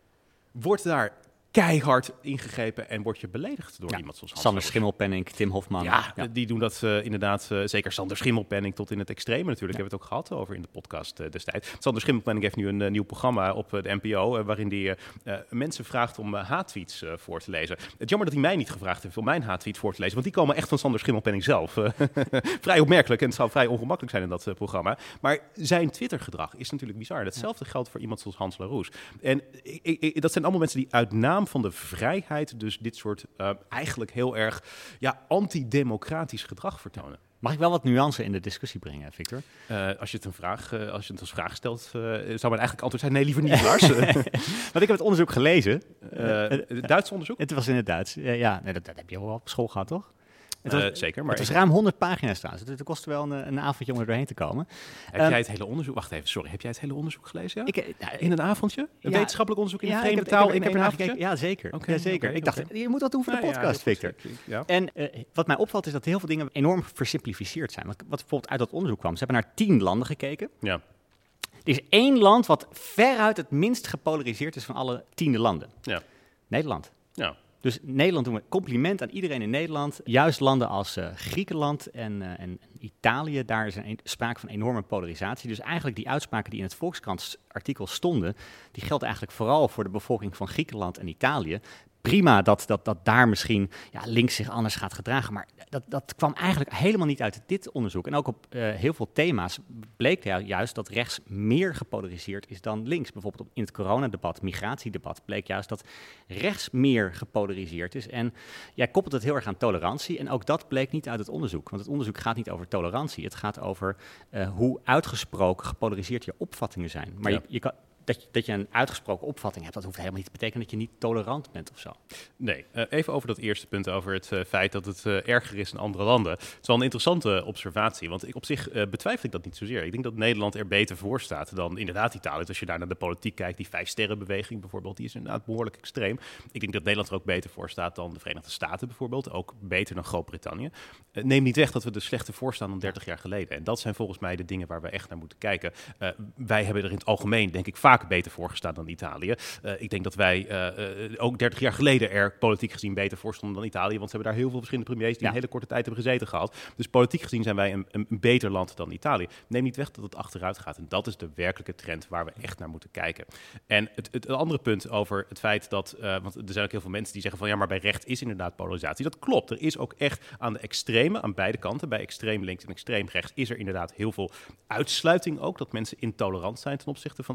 wordt daar keihard ingegrepen en word je beledigd door iemand zoals Hans Sander Schimmelpenninck, Tim Hofman. Ja, die doen dat inderdaad. Zeker Sander Schimmelpenninck tot in het extreme natuurlijk. Hebben we het ook gehad over in de podcast destijds. Sander Schimmelpenninck heeft nu een nieuw programma op de NPO... waarin hij mensen vraagt om haattweets voor te lezen. Het jammer dat hij mij niet gevraagd heeft om mijn haattweets voor te lezen... want die komen echt van Sander Schimmelpenninck zelf. Vrij opmerkelijk en het zou vrij ongemakkelijk zijn in dat programma. Maar zijn Twitter-gedrag is natuurlijk bizar. Hetzelfde geldt voor iemand zoals Hans Leroux. En dat zijn allemaal mensen die uit naam van de vrijheid dus dit soort eigenlijk heel erg antidemocratisch gedrag vertonen. Mag ik wel wat nuance in de discussie brengen, Victor? Als je het als vraag stelt, zou mijn eigenlijk antwoord zijn: nee, liever niet, Lars. Want ik heb het onderzoek gelezen. Het Duitse onderzoek? Het was in het Duits. Dat heb je wel op school gehad, toch? Zeker. Maar het was ruim 100 pagina's trouwens. Het kostte wel een avondje om er doorheen te komen. Heb jij het hele onderzoek... Wacht even, sorry. Heb jij het hele onderzoek gelezen? Ja? In een avondje? Een wetenschappelijk onderzoek in een vreemde taal in een avondje? Ja, zeker. Okay, ik dacht, je moet dat doen voor de podcast, Victor. Ja. En wat mij opvalt is dat heel veel dingen enorm versimplificeerd zijn. Wat bijvoorbeeld uit dat onderzoek kwam. Ze hebben naar 10 landen gekeken. Ja. Er is 1 land wat veruit het minst gepolariseerd is van alle 10 landen. Ja. Nederland. Ja. Dus Nederland doen we compliment aan iedereen in Nederland. Juist landen als Griekenland en Italië, daar is sprake van enorme polarisatie. Dus eigenlijk die uitspraken die in het Volkskrant-artikel stonden, die gelden eigenlijk vooral voor de bevolking van Griekenland en Italië. Prima dat daar misschien links zich anders gaat gedragen, maar dat kwam eigenlijk helemaal niet uit dit onderzoek. En ook op heel veel thema's bleek juist dat rechts meer gepolariseerd is dan links. Bijvoorbeeld in het coronadebat, migratiedebat, bleek juist dat rechts meer gepolariseerd is. En jij koppelt het heel erg aan tolerantie en ook dat bleek niet uit het onderzoek. Want het onderzoek gaat niet over tolerantie, het gaat over hoe uitgesproken gepolariseerd je opvattingen zijn. Maar je kan... Dat je een uitgesproken opvatting hebt, dat hoeft helemaal niet te betekenen dat je niet tolerant bent of zo. Nee, even over dat eerste punt, over het feit dat het erger is in andere landen. Het is wel een interessante observatie, want op zich betwijfel ik dat niet zozeer. Ik denk dat Nederland er beter voor staat dan inderdaad Italië. Als je daar naar de politiek kijkt, die 5-sterrenbeweging bijvoorbeeld, die is inderdaad behoorlijk extreem. Ik denk dat Nederland er ook beter voor staat dan de Verenigde Staten bijvoorbeeld, ook beter dan Groot-Brittannië. Neem niet weg dat we er slechter voor staan dan 30 jaar geleden. En dat zijn volgens mij de dingen waar we echt naar moeten kijken. Wij hebben er in het algemeen, denk ik, vaak beter voorgestaan dan Italië. Ik denk dat wij ook 30 jaar geleden er politiek gezien beter voor stonden dan Italië, want ze hebben daar heel veel verschillende premiers die een hele korte tijd hebben gezeten gehad. Dus politiek gezien zijn wij een beter land dan Italië. Neem niet weg dat het achteruit gaat en dat is de werkelijke trend waar we echt naar moeten kijken. En het andere punt over het feit dat, want er zijn ook heel veel mensen die zeggen van ja, maar bij rechts is inderdaad polarisatie. Dat klopt. Er is ook echt aan de extreme, aan beide kanten, bij extreem links en extreem rechts, is er inderdaad heel veel uitsluiting ook, dat mensen intolerant zijn ten opzichte van andere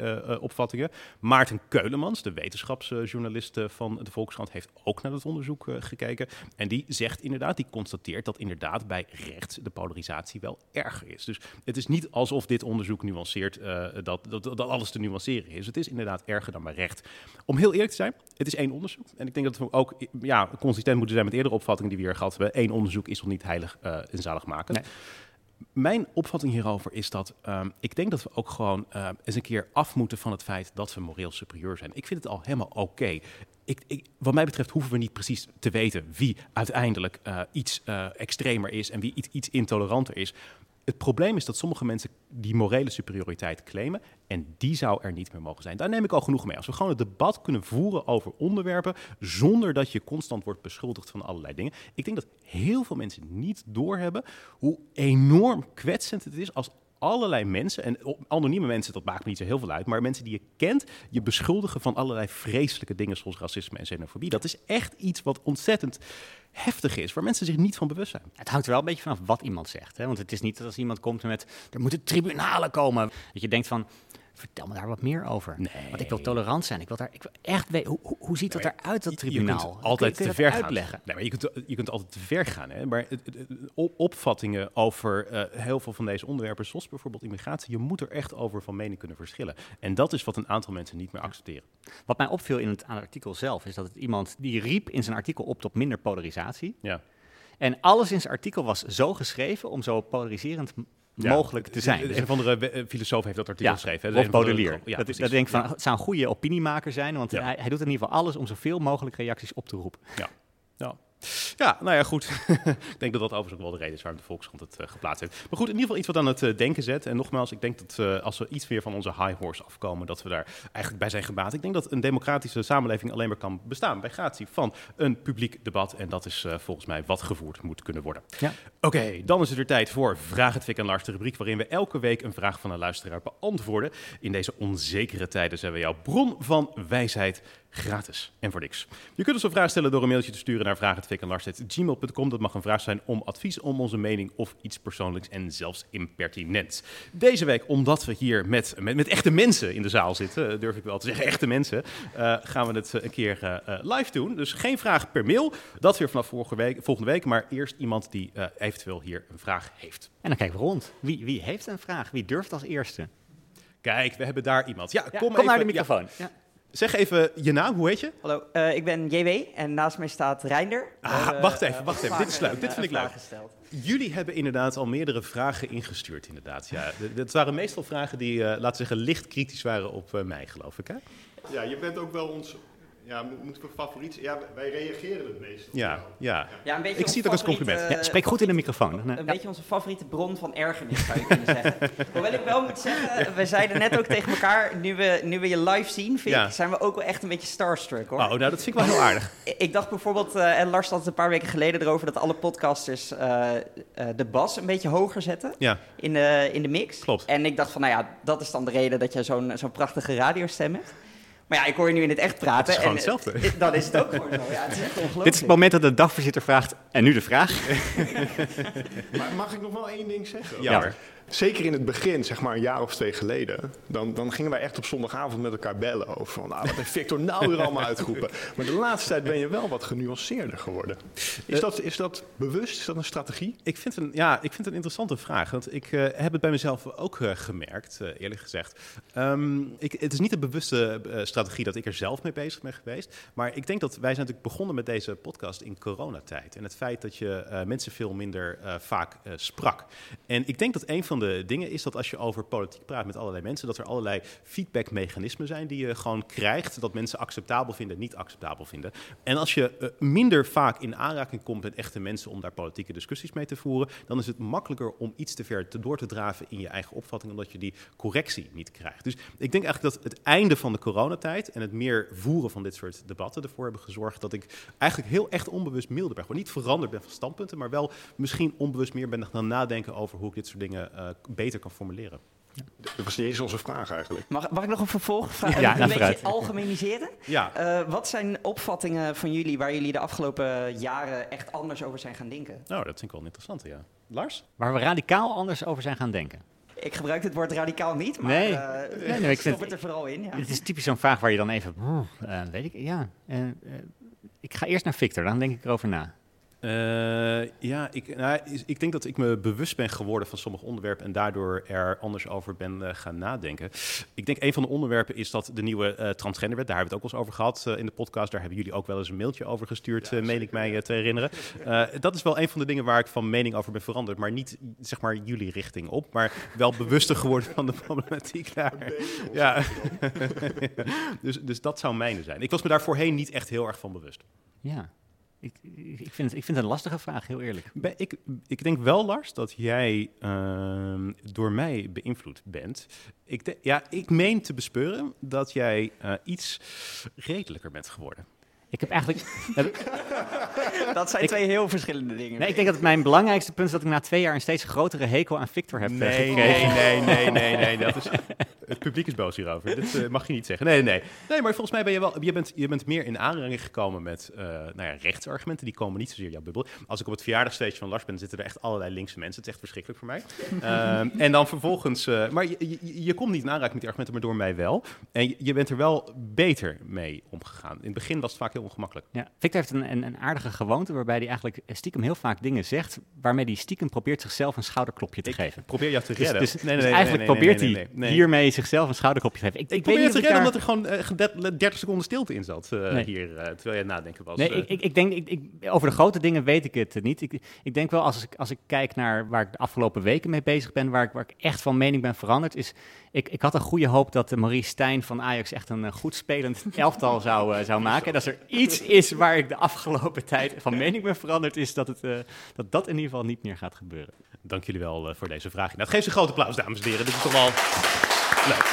opvattingen. Maarten Keulemans, de wetenschapsjournalist van de Volkskrant, heeft ook naar dat onderzoek gekeken. En die zegt inderdaad, die constateert dat inderdaad bij rechts de polarisatie wel erger is. Dus het is niet alsof dit onderzoek nuanceert dat alles te nuanceren is. Het is inderdaad erger dan bij rechts. Om heel eerlijk te zijn, het is 1 onderzoek. En ik denk dat we ook consistent moeten zijn met eerdere opvattingen die we hier gehad hebben. 1 onderzoek is nog niet heilig en zaligmakend. Nee. Mijn opvatting hierover is dat ik denk dat we ook gewoon eens een keer af moeten van het feit dat we moreel superieur zijn. Ik vind het al helemaal oké. Wat mij betreft hoeven we niet precies te weten wie uiteindelijk iets extremer is en wie iets intoleranter is. Het probleem is dat sommige mensen die morele superioriteit claimen en die zou er niet meer mogen zijn. Daar neem ik al genoeg mee. Als we gewoon het debat kunnen voeren over onderwerpen zonder dat je constant wordt beschuldigd van allerlei dingen. Ik denk dat heel veel mensen niet doorhebben hoe enorm kwetsend het is als allerlei mensen, en anonieme mensen, dat maakt me niet zo heel veel uit, maar mensen die je kent, je beschuldigen van allerlei vreselijke dingen zoals racisme en xenofobie. Dat is echt iets wat ontzettend heftig is, waar mensen zich niet van bewust zijn. Het hangt er wel een beetje vanaf wat iemand zegt. Hè? Want het is niet dat als iemand komt met, er moeten tribunalen komen, dat je denkt van, vertel me daar wat meer over. Nee. Want ik wil tolerant zijn. Ik wil echt weten, hoe ziet dat eruit, dat tribunaal? Je kunt altijd te ver gaan. Nee, maar je kunt altijd te ver gaan. Hè? Maar opvattingen over heel veel van deze onderwerpen, zoals bijvoorbeeld immigratie, je moet er echt over van mening kunnen verschillen. En dat is wat een aantal mensen niet meer accepteren. Wat mij opviel in het artikel zelf, is dat het iemand die riep in zijn artikel op tot minder polarisatie. Ja. En alles in zijn artikel was zo geschreven om zo polariserend mogelijk te zijn. Een van de filosoof heeft dat artikel geschreven. Of Baudelaire. Dat denk ik van, het zou een goede opiniemaker zijn, want hij doet in ieder geval alles om zoveel mogelijk reacties op te roepen. Ja, nou ja, goed. Ik denk dat dat overigens ook wel de reden is waarom de Volkskrant het geplaatst heeft. Maar goed, in ieder geval iets wat aan het denken zet. En nogmaals, ik denk dat als we iets meer van onze high horse afkomen, dat we daar eigenlijk bij zijn gebaat. Ik denk dat een democratische samenleving alleen maar kan bestaan bij gratie van een publiek debat. En dat is volgens mij wat gevoerd moet kunnen worden. Ja. Oké, dan is het weer tijd voor Vraag het Fik en Lars, de rubriek waarin we elke week een vraag van een luisteraar beantwoorden. In deze onzekere tijden zijn we jouw bron van wijsheid gratis en voor niks. Je kunt ons een vraag stellen door een mailtje te sturen naar vraaghetfikenlars@gmail.com. Dat mag een vraag zijn om advies, om onze mening of iets persoonlijks en zelfs impertinents. Deze week, omdat we hier met echte mensen in de zaal zitten, durf ik wel te zeggen, echte mensen, gaan we het een keer live doen. Dus geen vraag per mail, dat weer vanaf volgende week, maar eerst iemand die eventueel hier een vraag heeft. En dan kijken we rond. Wie heeft een vraag? Wie durft als eerste? Kijk, we hebben daar iemand. Ja, kom even naar de microfoon. Ja. Zeg even je naam, hoe heet je? Hallo, ik ben JW en naast mij staat Reinder. Wacht even. Dit is leuk, dit vind ik leuk. Jullie hebben inderdaad al meerdere vragen ingestuurd, inderdaad. Ja, dat waren meestal vragen die, laten we zeggen, licht kritisch waren op mij, geloof ik, hè? Ja, je bent ook wel ons... Ja, moet ik een favoriet... Ja, wij reageren het meest. Ja, een beetje ik zie het ook als compliment. Spreek goed in de microfoon. Een beetje onze favoriete bron van ergernis, zou je kunnen zeggen. Hoewel ik wel moet zeggen, we zeiden net ook tegen elkaar, nu we je live zien, zijn we ook wel echt een beetje starstruck, hoor. Oh, nou, dat vind ik wel heel aardig. Ik dacht bijvoorbeeld, en Lars had het een paar weken geleden erover, dat alle podcasters de bas een beetje hoger zetten in de mix. Klopt. En ik dacht van, nou ja, dat is dan de reden dat je zo'n prachtige radiostem hebt. Maar ja, ik hoor je nu in het echt praten. Het is gewoon hetzelfde. Dan is het ook gewoon zo. Ja, het is echt ongelooflijk. Dit is het moment dat de dagvoorzitter vraagt, en nu de vraag. Maar mag ik nog wel één ding zeggen? Ja hoor. Zeker in het begin, zeg maar een jaar of 2 geleden, dan gingen wij echt op zondagavond met elkaar bellen over van, wat heeft Victor nou weer allemaal uitgeroepen? Maar de laatste tijd ben je wel wat genuanceerder geworden. Is dat bewust? Is dat een strategie? Ik vind het een interessante vraag, want ik heb het bij mezelf ook gemerkt, eerlijk gezegd. Het is niet een bewuste strategie dat ik er zelf mee bezig ben geweest, maar ik denk dat wij zijn natuurlijk begonnen met deze podcast in coronatijd en het feit dat je mensen veel minder vaak sprak. En ik denk dat een van de dingen is dat als je over politiek praat met allerlei mensen, dat er allerlei feedbackmechanismen zijn die je gewoon krijgt, dat mensen acceptabel vinden, niet acceptabel vinden. En als je minder vaak in aanraking komt met echte mensen om daar politieke discussies mee te voeren, dan is het makkelijker om iets te ver door te draven in je eigen opvatting, omdat je die correctie niet krijgt. Dus ik denk eigenlijk dat het einde van de coronatijd en het meer voeren van dit soort debatten ervoor hebben gezorgd dat ik eigenlijk heel echt onbewust milder ben. Gewoon niet veranderd ben van standpunten, maar wel misschien onbewust meer ben gaan nadenken over hoe ik dit soort dingen beter kan formuleren. Ja. Dat was niet eens onze vraag eigenlijk. Mag ik nog een vervolgvraag? Ja, een beetje algemeniseren? Ja. Wat zijn opvattingen van jullie waar jullie de afgelopen jaren echt anders over zijn gaan denken? Nou, dat vind ik wel een interessante, ja. Lars? Waar we radicaal anders over zijn gaan denken. Ik gebruik het woord radicaal niet, maar nee, ik stop het er vooral in. Ja. Het is typisch zo'n vraag waar je dan even... weet ik, ja. Ik ga eerst naar Victor, dan denk ik erover na. Ik denk dat ik me bewust ben geworden van sommige onderwerpen en daardoor er anders over ben gaan nadenken. Ik denk een van de onderwerpen is dat de nieuwe transgenderwet, daar hebben we het ook wel eens over gehad in de podcast. Daar hebben jullie ook wel eens een mailtje over gestuurd, meen ik mij te herinneren. Dat is wel een van de dingen waar ik van mening over ben veranderd, maar niet zeg maar jullie richting op, maar wel bewuster geworden van de problematiek daar. Ja. Dus dat zou mijne zijn. Ik was me daar voorheen niet echt heel erg van bewust. Ja. Ik vind het een lastige vraag, heel eerlijk. Ik denk wel, Lars, dat jij door mij beïnvloed bent. Ik meen te bespeuren dat jij iets redelijker bent geworden. Ik heb eigenlijk... Dat zijn twee heel verschillende dingen. Nee, ik denk dat mijn belangrijkste punt is dat ik na 2 jaar een steeds grotere hekel aan Victor heb gekregen. Nee. Dat is, het publiek is boos hierover. Dit mag je niet zeggen. Nee, maar volgens mij ben je wel... Je bent meer in aanraking gekomen met rechtsargumenten. Die komen niet zozeer jouw bubbel. Als ik op het verjaardagsfeestje van Lars ben, zitten er echt allerlei linkse mensen. Het is echt verschrikkelijk voor mij. En dan vervolgens... maar je komt niet in aanraking met die argumenten, maar door mij wel. En je bent er wel beter mee omgegaan. In het begin was het vaak heel ongemakkelijk. Ja, Victor heeft een aardige gewoonte waarbij hij eigenlijk stiekem heel vaak dingen zegt, waarmee hij stiekem probeert zichzelf een schouderklopje te geven. Ik probeer jou te redden. Dus eigenlijk probeert hij hiermee zichzelf een schouderklopje te geven. Ik probeer je te redden omdat er gewoon 30 seconden stilte in zat hier, terwijl je aan het nadenken was. Nee, ik denk, over de grote dingen weet ik het niet. Ik denk wel, als ik kijk naar waar ik de afgelopen weken mee bezig ben, waar ik echt van mening ben veranderd, is... Ik had een goede hoop dat Maurice Stijn van Ajax echt een goed spelend elftal zou maken. En als er iets is waar ik de afgelopen tijd van mening ben veranderd, is dat dat in ieder geval niet meer gaat gebeuren. Dank jullie wel voor deze vraag. Nou, geef ze een groot applaus, dames en heren. Dit is toch wel leuk.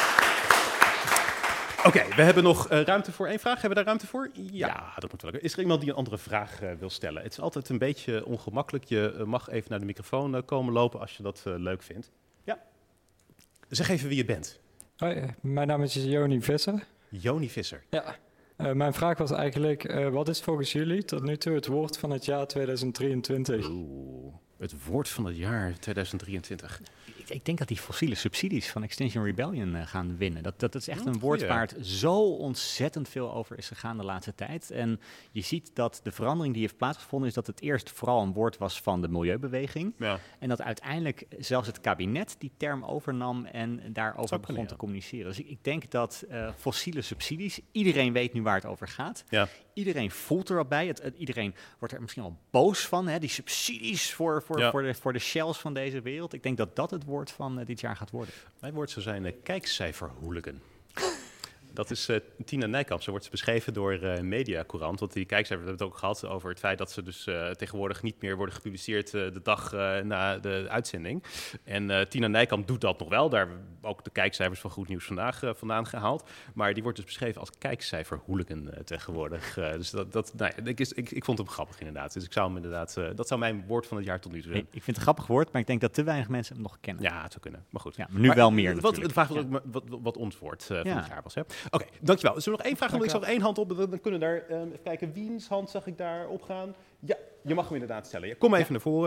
Oké, we hebben nog ruimte voor 1 vraag. Hebben we daar ruimte voor? Ja, dat moet wel lukken. Is er iemand die een andere vraag wil stellen? Het is altijd een beetje ongemakkelijk. Je mag even naar de microfoon komen lopen als je dat leuk vindt. Ja. Zeg even wie je bent. Hoi, mijn naam is Joni Visser. Joni Visser. Ja. Mijn vraag was eigenlijk, wat is volgens jullie tot nu toe het woord van het jaar 2023? Het woord van het jaar 2023. Ik denk dat die fossiele subsidies van Extinction Rebellion gaan winnen. Dat is echt een woord waar het zo ontzettend veel over is gegaan de laatste tijd. En je ziet dat de verandering die heeft plaatsgevonden is dat het eerst vooral een woord was van de milieubeweging. Ja. En dat uiteindelijk zelfs het kabinet die term overnam en daarover begon te communiceren. Dus ik denk dat fossiele subsidies, iedereen weet nu waar het over gaat. Ja. Iedereen voelt er al bij. Iedereen wordt er misschien wel boos van. Hè? Die subsidies voor de shells van deze wereld. Ik denk dat dat het woord van dit jaar gaat worden. Mijn woord zou zijn kijkcijferhooligan. Dat is Tina Nijkamp. Zo wordt ze beschreven door Mediacourant. Want die kijkcijfers hebben het ook gehad over het feit dat ze dus tegenwoordig niet meer worden gepubliceerd de dag na de uitzending. En Tina Nijkamp doet dat nog wel. Daar hebben we ook de kijkcijfers van Goed Nieuws Vandaag vandaan gehaald. Maar die wordt dus beschreven als kijkcijferhooligan tegenwoordig. Dus ik vond hem grappig inderdaad. Dus ik zou hem inderdaad, dat zou mijn woord van het jaar tot nu toe zijn. Ik vind het een grappig woord, maar ik denk dat te weinig mensen hem nog kennen. Ja, het zou kunnen. Maar goed. Ja, maar nu wel meer natuurlijk. De vraag was ook wat ons woord van het jaar was. Hè? Oké, dankjewel. Zullen we nog 1 vraag doen? Ik zag 1 hand op. Dan kunnen daar... even kijken, wiens hand zag ik daar opgaan? Ja, je mag hem inderdaad stellen. Ja, kom even naar voren.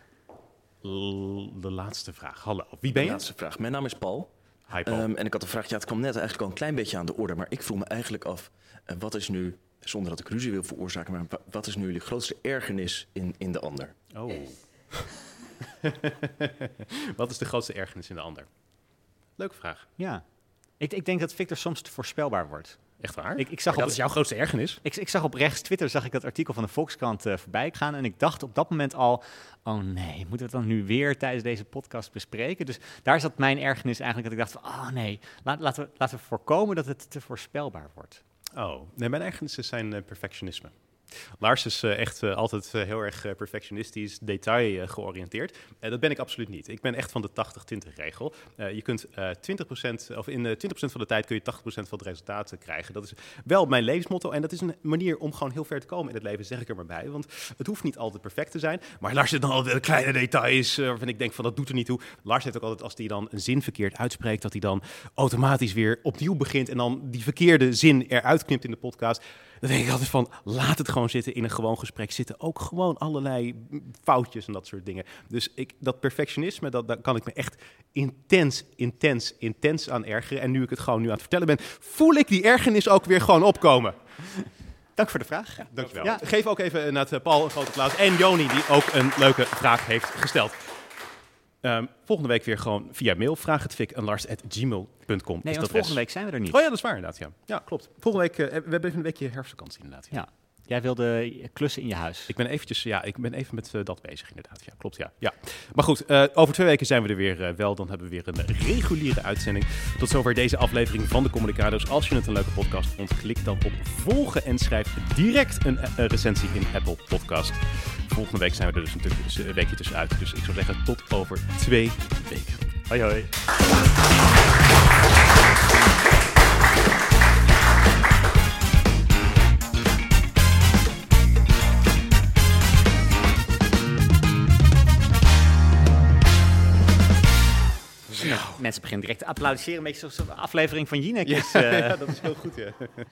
De laatste vraag. Hallo, wie ben je? De laatste vraag. Mijn naam is Paul. Hi Paul. En ik had een vraag, het kwam net eigenlijk al een klein beetje aan de orde. Maar ik vroeg me eigenlijk af, wat is nu, zonder dat ik ruzie wil veroorzaken, maar wat is nu jullie grootste ergernis in de ander? Oh. Wat is de grootste ergernis in de ander? Leuke vraag. Ja. Ik denk dat Victor soms te voorspelbaar wordt. Echt waar? Dat is jouw grootste ergernis? Ik zag op rechts Twitter dat artikel van de Volkskrant voorbij gaan. En ik dacht op dat moment al, oh nee, moeten we het dan nu weer tijdens deze podcast bespreken? Dus daar zat mijn ergernis eigenlijk dat ik dacht van, oh nee, laten we voorkomen dat het te voorspelbaar wordt. Oh, nee, mijn ergernissen zijn perfectionisme. Lars is echt altijd heel erg perfectionistisch, detail georiënteerd. Dat ben ik absoluut niet. Ik ben echt van de 80-20 regel. Je kunt 20%, of in 20% van de tijd kun je 80% van het resultaat krijgen. Dat is wel mijn levensmotto en dat is een manier om gewoon heel ver te komen in het leven, zeg ik er maar bij. Want het hoeft niet altijd perfect te zijn. Maar Lars zit dan al de kleine details waarvan ik denk van dat doet er niet toe. Lars heeft ook altijd, als hij dan een zin verkeerd uitspreekt, dat hij dan automatisch weer opnieuw begint en dan die verkeerde zin eruit knipt in de podcast. Dan denk ik altijd van, laat het gewoon zitten. In een gewoon gesprek zitten ook gewoon allerlei foutjes en dat soort dingen. Dus dat perfectionisme, daar kan ik me echt intens aan ergeren. En nu ik het gewoon nu aan het vertellen ben, voel ik die ergernis ook weer gewoon opkomen. Dank voor de vraag. Ja, dankjewel. Ja. Geef ook even naar Paul een groot applaus. En Joni, die ook een leuke vraag heeft gesteld. Volgende week weer gewoon via mail. Vraag het Lars@gmail.com. Nee, want volgende week zijn we er niet. Oh ja, dat is waar inderdaad. Ja, klopt. Volgende week, we hebben even een weekje herfstvakantie inderdaad. Ja. Jij wilde klussen in je huis. Ik ben even met dat bezig inderdaad. Ja, klopt, ja. Maar goed, over 2 weken zijn we er weer wel. Dan hebben we weer een reguliere uitzending. Tot zover deze aflevering van de Communicado's. Als je het een leuke podcast vond, klik dan op volgen en schrijf direct een recensie in Apple Podcast. Volgende week zijn we er dus natuurlijk een weekje tussenuit. Dus ik zou zeggen tot over 2 weken. Hoi hoi. Mensen beginnen direct te applaudisseren. Een beetje zoals een aflevering van Jinek. Ja, dat is heel goed, ja.